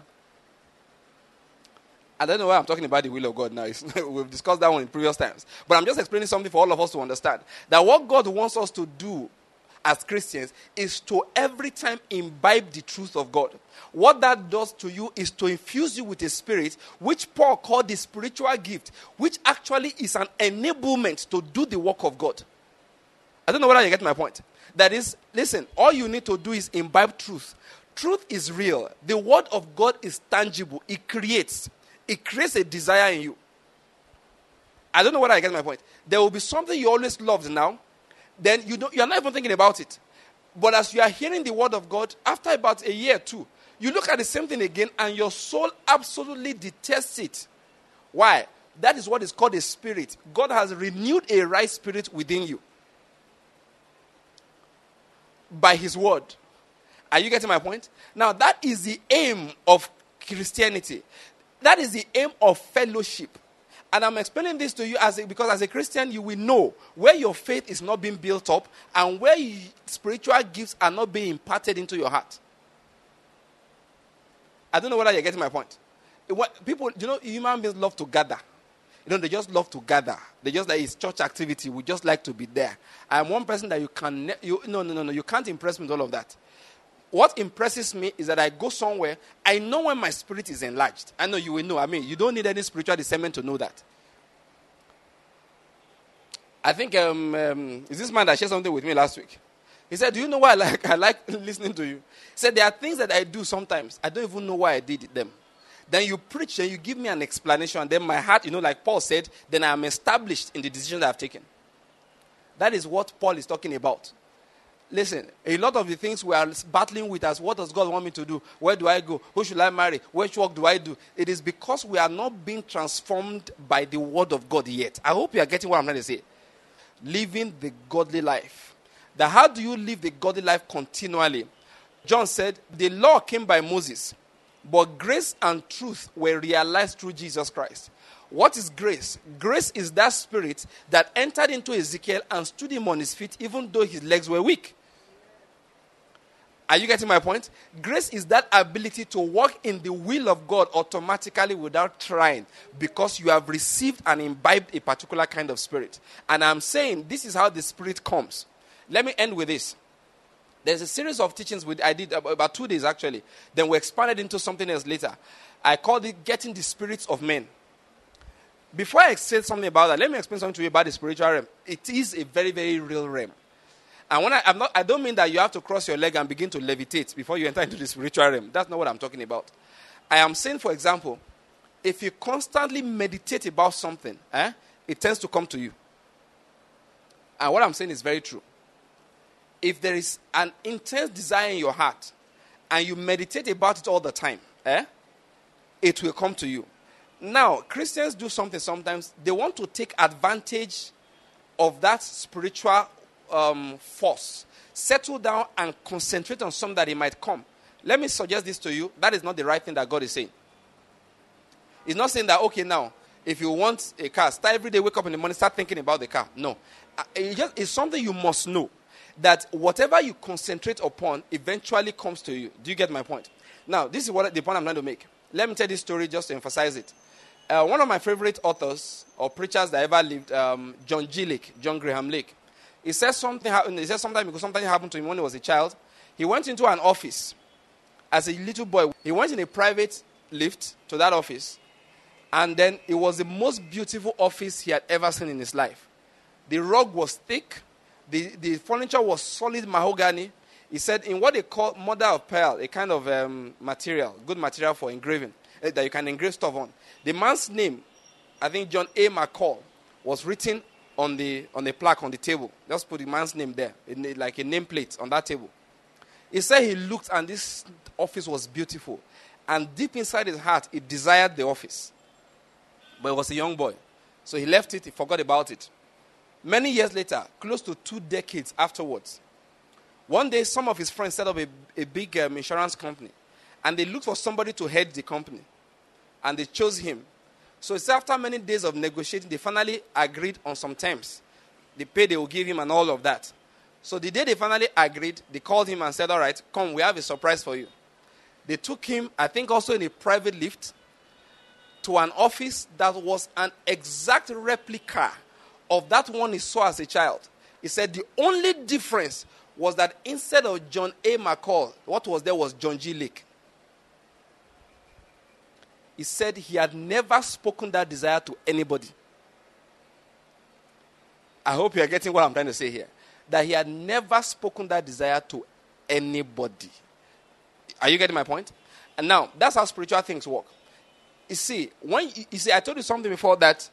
I don't know why I'm talking about the will of God now. We've discussed that one in previous times. But I'm just explaining something for all of us to understand. That what God wants us to do as Christians is to every time imbibe the truth of God. What that does to you is to infuse you with a spirit, which Paul called the spiritual gift, which actually is an enablement to do the work of God. I don't know whether you get my point. That is, listen, all you need to do is imbibe truth. Truth is real. The word of God is tangible. It creates a desire in you. I don't know whether I get my point. There will be something you always loved now. Then you're not even thinking about it. But as you are hearing the word of God, after about a year or two, you look at the same thing again and your soul absolutely detests it. Why? That is what is called a spirit. God has renewed a right spirit within you by his word. Are you getting my point? Now, that is the aim of Christianity. That is the aim of fellowship. And I'm explaining this to you because as a Christian, you will know where your faith is not being built up and where spiritual gifts are not being imparted into your heart. I don't know whether you're getting my point. People, human beings love to gather. They just love to gather. They just like it's church activity. We just like to be there. I'm one person that you can't impress me with all of that. What impresses me is that I go somewhere, I know when my spirit is enlarged. I know you will know. I mean, you don't need any spiritual discernment to know that. I think, is this man that shared something with me last week? He said, do you know why I like listening to you? He said, there are things that I do sometimes. I don't even know why I did them. Then you preach and you give me an explanation. And then my heart, like Paul said, then I am established in the decision that I've taken. That is what Paul is talking about. Listen, a lot of the things we are battling with as what does God want me to do? Where do I go? Who should I marry? Which work do I do? It is because we are not being transformed by the word of God yet. I hope you are getting what I'm trying to say. Living the godly life. How do you live the godly life continually? John said, the law came by Moses, but grace and truth were realized through Jesus Christ. What is grace? Grace is that spirit that entered into Ezekiel and stood him on his feet even though his legs were weak. Are you getting my point? Grace is that ability to walk in the will of God automatically without trying because you have received and imbibed a particular kind of spirit. And I'm saying this is how the spirit comes. Let me end with this. There's a series of teachings I did about 2 days actually. Then we expanded into something else later. I called it Getting the Spirits of Men. Before I say something about that, let me explain something to you about the spiritual realm. It is a very, very real realm. And when I don't mean that you have to cross your leg and begin to levitate before you enter into the spiritual realm. That's not what I'm talking about. I am saying, for example, if you constantly meditate about something, it tends to come to you. And what I'm saying is very true. If there is an intense desire in your heart and you meditate about it all the time, it will come to you. Now, Christians do something sometimes. They want to take advantage of that spiritual force, settle down and concentrate on something that it might come. Let me suggest this to you. That is not the right thing that God is saying. He's not saying that, okay, now, if you want a car, start every day, wake up in the morning, start thinking about the car. No. It's something you must know. That whatever you concentrate upon eventually comes to you. Do you get my point? Now, this is the point I'm trying to make. Let me tell this story just to emphasize it. One of my favorite authors or preachers that ever lived, John Graham Lake, he says something happened. He says something happened to him when he was a child. He went into an office as a little boy. He went in a private lift to that office, and then it was the most beautiful office he had ever seen in his life. The rug was thick. The furniture was solid mahogany. He said in what they call mother of pearl, a kind of material, good material for engraving, that you can engrave stuff on. The man's name, I think John A. McCall, was written on the plaque on the table. Just put the man's name there, like a nameplate on that table. He said he looked and this office was beautiful. And deep inside his heart, he desired the office. But he was a young boy. So he left it, he forgot about it. Many years later, close to 2 decades afterwards, one day some of his friends set up a big insurance company. And they looked for somebody to head the company. And they chose him. So it's after many days of negotiating, they finally agreed on some terms. The pay they will give him and all of that. So the day they finally agreed, they called him and said, all right, come, we have a surprise for you. They took him, I think also in a private lift, to an office that was an exact replica of that one he saw as a child. He said the only difference was that instead of John A. McCall, what was there was John G. Lake. He said he had never spoken that desire to anybody. I hope you are getting what I'm trying to say here. That he had never spoken that desire to anybody. Are you getting my point? And now, that's how spiritual things work. You see, I told you something before that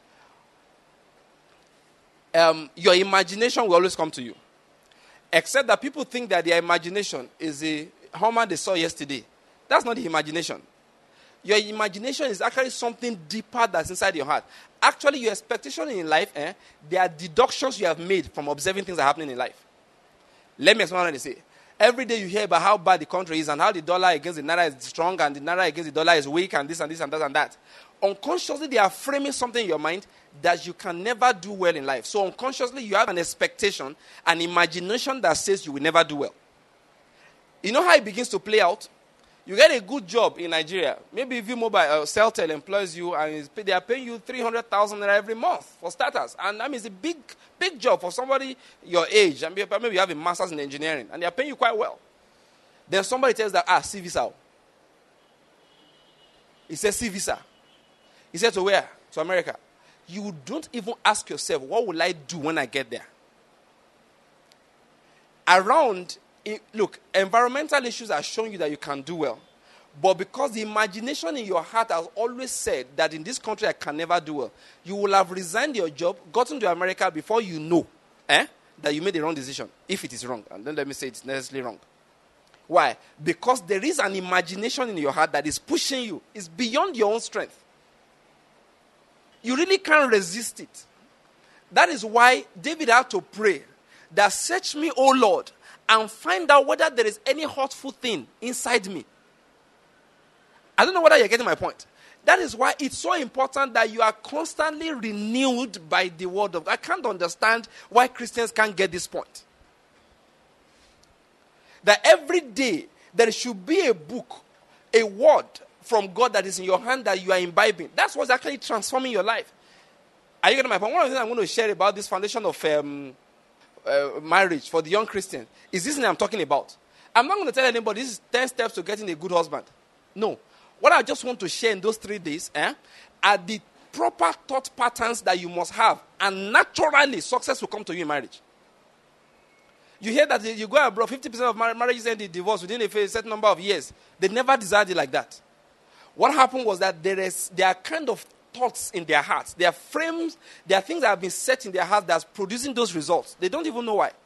your imagination will always come to you. Except that people think that their imagination is a Hummer they saw yesterday. That's not the imagination. Your imagination is actually something deeper that's inside your heart. Actually, your expectation in life, they are deductions you have made from observing things that are happening in life. Let me explain what I say. Every day you hear about how bad the country is and how the dollar against the naira is strong and the naira against the dollar is weak and this and this and that and that. Unconsciously, they are framing something in your mind that you can never do well in life. So unconsciously, you have an expectation, an imagination that says you will never do well. You know how it begins to play out? You get a good job in Nigeria. Maybe V-Mobile Celtel employs you and they are paying you 300,000 naira every month for starters. And that means a big job for somebody your age. And maybe you have a master's in engineering and they are paying you quite well. Then somebody tells that, see visa. He says, see visa. He said to where? To America. You don't even ask yourself, what will I do when I get there? Look, environmental issues are showing you that you can do well. But because the imagination in your heart has always said that in this country I can never do well, you will have resigned your job, gotten to America before you know that you made the wrong decision, if it is wrong. And then let me say it's necessarily wrong. Why? Because there is an imagination in your heart that is pushing you. It's beyond your own strength. You really can't resist it. That is why David had to pray that search me, O Lord, and find out whether there is any hurtful thing inside me. I don't know whether you're getting my point. That is why it's so important that you are constantly renewed by the word of God. I can't understand why Christians can't get this point. That every day there should be a book, a word from God that is in your hand that you are imbibing. That's what's actually transforming your life. Are you getting my point? One of the things I'm going to share about this foundation of marriage for the young Christian is this thing I'm talking about. I'm not going to tell anybody this is 10 steps to getting a good husband. No. What I just want to share in those 3 days are the proper thought patterns that you must have. And naturally, success will come to you in marriage. You hear that you go abroad, 50% of marriages end in divorce within a certain number of years. They never desired it like that. What happened was that there are kind of thoughts in their hearts. There are frames, there are things that have been set in their hearts that's producing those results. They don't even know why.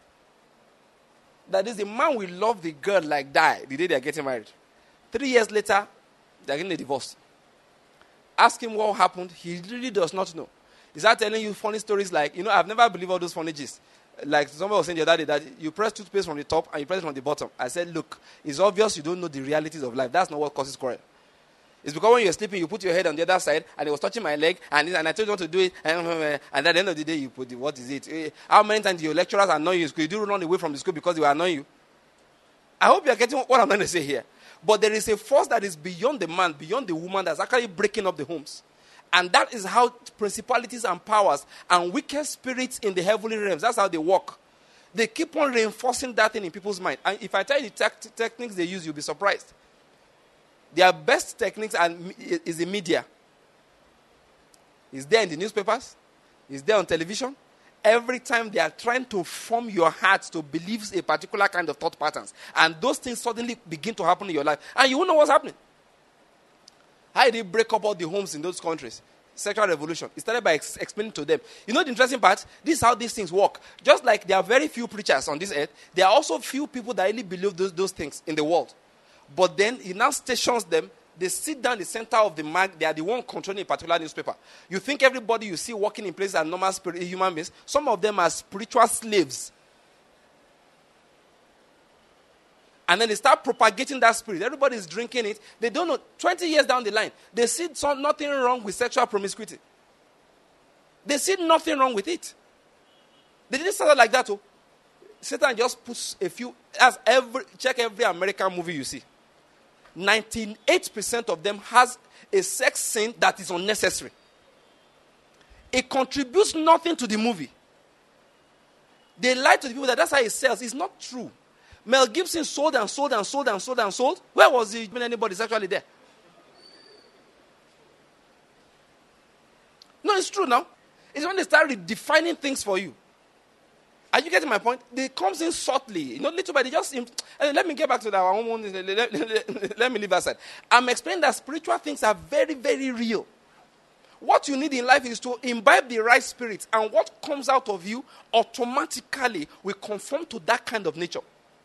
That is, the man will love the girl like that the day they are getting married. 3 years later, they are getting a divorce. Ask him what happened. He really does not know. He started telling you funny stories like, I've never believed all those funny gist. Like somebody was saying the other day that you press toothpaste from the top and you press it from the bottom. I said, look, it's obvious you don't know the realities of life. That's not what causes quarrel. It's because when you're sleeping, you put your head on the other side, and it was touching my leg, and I told you not to do it, and at the end of the day, you put what is it? How many times do your lecturers annoy you in school? You do run away from the school because they will annoy you. I hope you're getting what I'm trying to say here. But there is a force that is beyond the man, beyond the woman, that's actually breaking up the homes. And that is how principalities and powers and wicked spirits in the heavenly realms, that's how they work. They keep on reinforcing that thing in people's mind. And if I tell you the techniques they use, you'll be surprised. Their best techniques is the media. It's there in the newspapers. It's there on television. Every time they are trying to form your heart to believe a particular kind of thought patterns. And those things suddenly begin to happen in your life. And you won't know what's happening. How did he break up all the homes in those countries? Sexual revolution. He started by explaining to them. You know the interesting part? This is how these things work. Just like there are very few preachers on this earth, there are also few people that really believe those things in the world. But then he now stations them. They sit down in the center of the mag. They are the one controlling a particular newspaper. You think everybody you see working in places are normal human beings? Some of them are spiritual slaves. And then they start propagating that spirit. Everybody is drinking it. They don't know. 20 years down the line, they see nothing wrong with sexual promiscuity. They see nothing wrong with it. They didn't start like that. Oh. Satan just puts a few. Check every American movie you see. 98% of them has a sex scene that is unnecessary. It contributes nothing to the movie. They lie to the people that that's how it sells. It's not true. Mel Gibson sold and sold and sold and sold and sold. Where was he when anybody's actually there? No, it's true now. It's when they start redefining things for you. Are you getting my point? They comes in subtly. Little by little. Let me get back to that one. Let me leave that aside. I'm explaining that spiritual things are very, very real. What you need in life is to imbibe the right spirit, and what comes out of you automatically will conform to that kind of nature.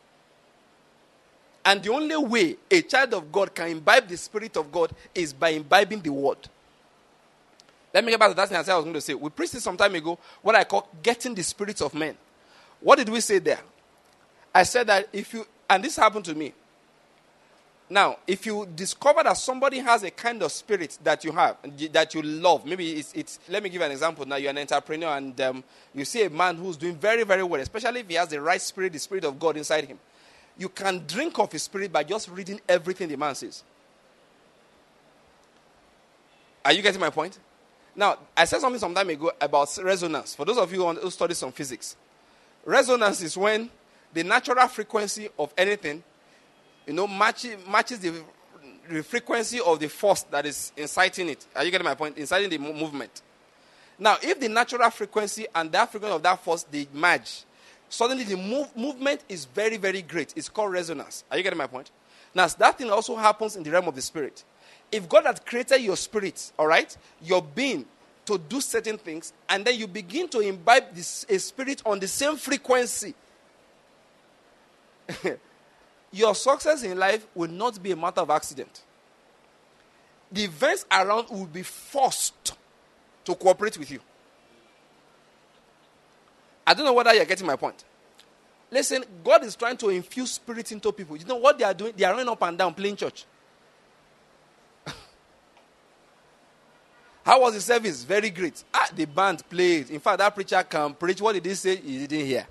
And the only way a child of God can imbibe the Spirit of God is by imbibing the Word. Let me get back to that thing I said I was going to say. We preached this some time ago, what I call getting the spirits of men. What did we say there? I said that and this happened to me. Now, if you discover that somebody has a kind of spirit that you have, that you love, maybe it's let me give you an example. Now, you're an entrepreneur and you see a man who's doing very, very well, especially if he has the right spirit, the Spirit of God inside him. You can drink of his spirit by just reading everything the man says. Are you getting my point? Now, I said something some time ago about resonance. For those of you who study some physics, resonance is when the natural frequency of anything, matches the frequency of the force that is inciting it. Are you getting my point? Inciting the movement. Now, if the natural frequency and that frequency of that force, they match, suddenly the movement is very, very great. It's called resonance. Are you getting my point? Now, that thing also happens in the realm of the spirit. If God had created your spirit, all right, your being, to do certain things, and then you begin to imbibe a spirit on the same frequency, your success in life will not be a matter of accident. The events around will be forced to cooperate with you. I don't know whether you're getting my point. Listen, God is trying to infuse spirit into people. You know what they are doing? They are running up and down playing church. How was the service? Very great. The band played. In fact, that preacher can preach. What did he say? He didn't hear.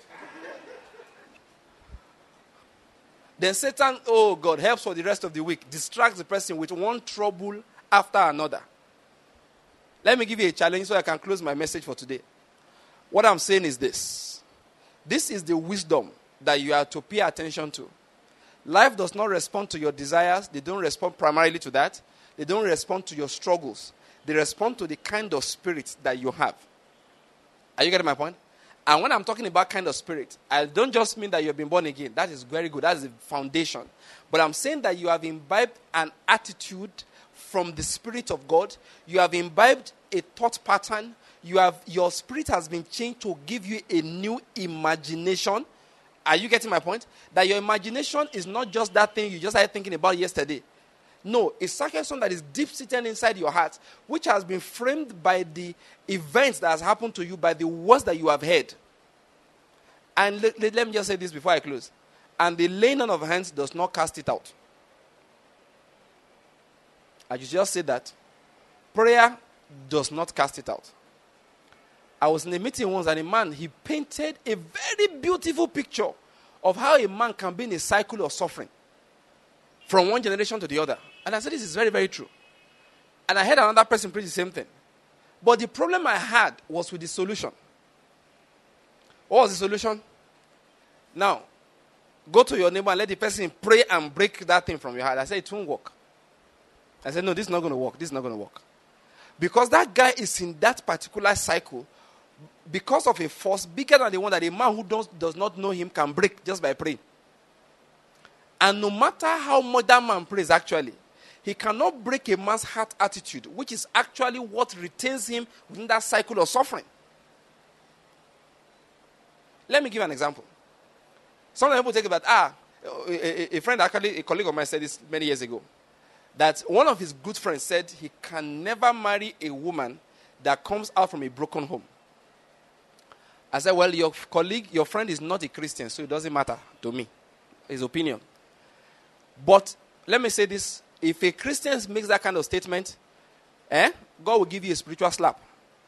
Then Satan, oh God, helps for the rest of the week. Distracts the person with one trouble after another. Let me give you a challenge so I can close my message for today. What I'm saying is this. This is the wisdom that you are to pay attention to. Life does not respond to your desires. They don't respond primarily to that. They don't respond to your struggles. They respond to the kind of spirit that you have. Are you getting my point? And when I'm talking about kind of spirit, I don't just mean that you've been born again. That is very good. That is the foundation. But I'm saying that you have imbibed an attitude from the Spirit of God. You have imbibed a thought pattern. Your spirit has been changed to give you a new imagination. Are you getting my point? That your imagination is not just that thing you just started thinking about yesterday. No, it's something that is deep-seated inside your heart, which has been framed by the events that has happened to you, by the words that you have heard. And let me just say this before I close. And the laying on of hands does not cast it out. I just said that. Prayer does not cast it out. I was in a meeting once and a man, he painted a very beautiful picture of how a man can be in a cycle of suffering from one generation to the other. And I said, this is very, very true. And I heard another person preach the same thing. But the problem I had was with the solution. What was the solution? Now, go to your neighbor and let the person pray and break that thing from your heart. I said, it won't work. I said, no, this is not going to work. This is not going to work. Because that guy is in that particular cycle because of a force bigger than the one that a man who does not know him can break just by praying. And no matter how much that man prays actually, he cannot break a man's heart attitude, which is actually what retains him within that cycle of suffering. Let me give an example. Some people take about, a friend, actually, a colleague of mine said this many years ago, that one of his good friends said he can never marry a woman that comes out from a broken home. I said, well, your friend is not a Christian, so it doesn't matter to me. His opinion. But let me say this. If a Christian makes that kind of statement, God will give you a spiritual slap.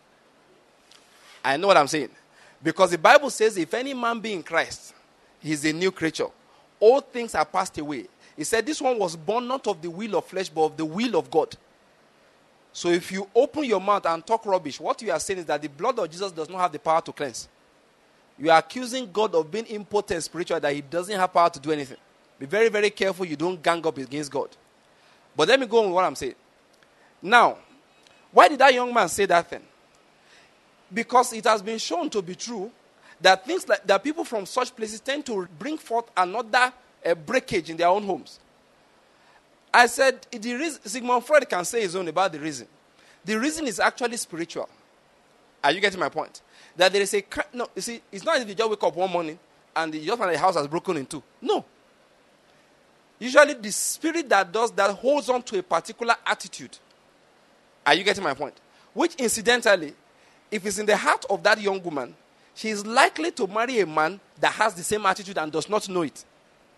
I know what I'm saying. Because the Bible says, if any man be in Christ, he is a new creature. All things are passed away. He said this one was born not of the will of flesh, but of the will of God. So if you open your mouth and talk rubbish, what you are saying is that the blood of Jesus does not have the power to cleanse. You are accusing God of being impotent spiritual, that he doesn't have power to do anything. Be very, very careful you don't gang up against God. But let me go on with what I'm saying. Now, why did that young man say that thing? Because it has been shown to be true that things like that, people from such places tend to bring forth another breakage in their own homes. I said, Sigmund Freud can say his own about the reason. The reason is actually spiritual. Are you getting my point? That there is no, you see, it's not if you just wake up one morning and you just find the house has broken in two. No. Usually the spirit that does that holds on to a particular attitude. Are you getting my point? Which incidentally, if it's in the heart of that young woman, she is likely to marry a man that has the same attitude and does not know it.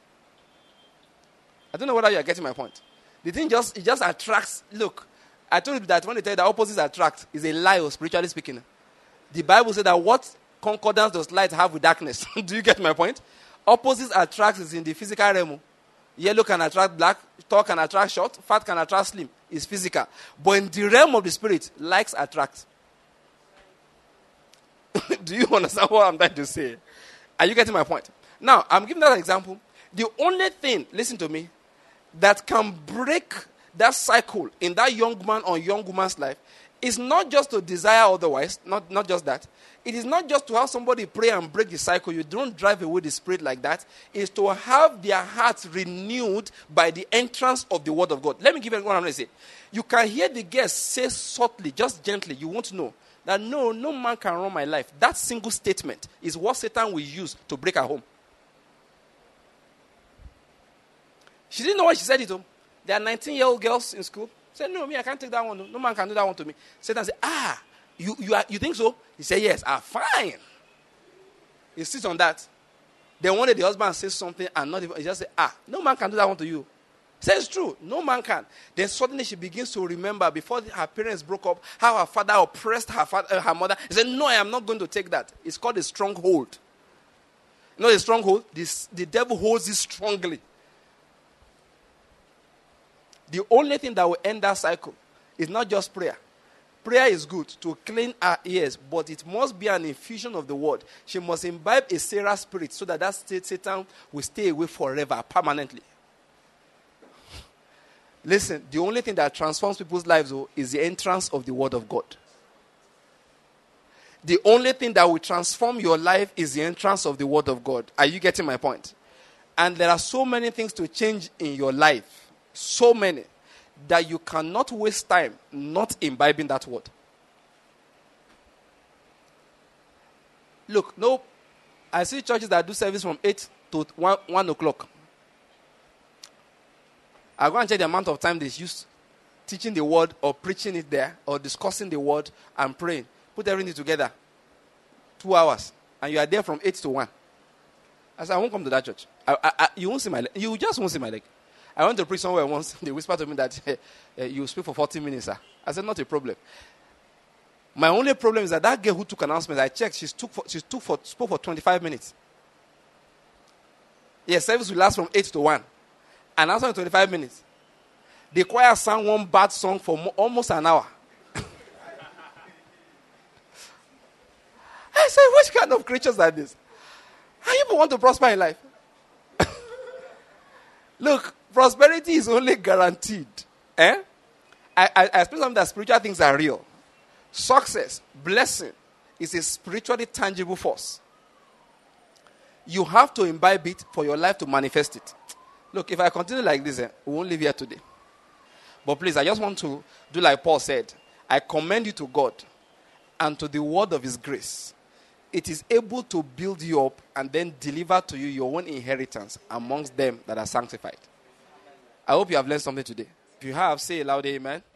I don't know whether you are getting my point. The thing just attracts. Look, I told you that when they tell you that opposites attract, is a lie, spiritually speaking. The Bible says that what concordance does light have with darkness? Do you get my point? Opposites attract is in the physical realm. Yellow can attract black, tall can attract short, fat can attract slim. It's physical. But in the realm of the spirit, likes attract. Do you understand what I'm trying to say? Are you getting my point? Now, I'm giving that an example. The only thing, listen to me, that can break that cycle in that young man or young woman's life is not just to desire otherwise, not just that. It is not just to have somebody pray and break the cycle. You don't drive away the spirit like that. It's to have their hearts renewed by the entrance of the word of God. Let me give you what I'm going to say. You can hear the guest say subtly, just gently, you won't know, that no man can run my life. That single statement is what Satan will use to break her home. She didn't know why she said it. There are 19-year-old girls in school. Said, no, I can't take that one. No man can do that one to me. Satan said, you think so? He said, yes. Fine. He sits on that. Then one day the husband says something and not even, he just said, no man can do that one to you. He says, it's true. No man can. Then suddenly she begins to remember before her parents broke up, how her father oppressed her mother. He said, no, I am not going to take that. It's called a stronghold. You know the stronghold? The devil holds it strongly. The only thing that will end that cycle is not just prayer. Prayer is good to clean our ears, but it must be an infusion of the word. She must imbibe a Sarah spirit so that Satan will stay away forever, permanently. Listen, the only thing that transforms people's lives is the entrance of the word of God. The only thing that will transform your life is the entrance of the word of God. Are you getting my point? And there are so many things to change in your life. So many that you cannot waste time not imbibing that word. Look, I see churches that do service from 8 to 1 o'clock. I go and check the amount of time they use teaching the word or preaching it there or discussing the word and praying. Put everything together. 2 hours. And you are there from 8 to 1. I said, I won't come to that church. You won't see my leg. You just won't see my leg. I went to preach somewhere once. They whispered to me that you speak for 40 minutes, sir. I said, not a problem. My only problem is that girl who took announcements, I checked, she spoke for 25 minutes. Yes, service will last from 8 to 1. And answer in 25 minutes. The choir sang one bad song for almost an hour. I said, which kind of creatures are these? How you want to prosper in life? Look, prosperity is only guaranteed. I explain something that spiritual things are real. Success, blessing, is a spiritually tangible force. You have to imbibe it for your life to manifest it. Look, if I continue like this, we won't live here today. But please, I just want to do like Paul said. I commend you to God and to the word of his grace. It is able to build you up and then deliver to you your own inheritance amongst them that are sanctified. I hope you have learned something today. If you have, say a loud amen.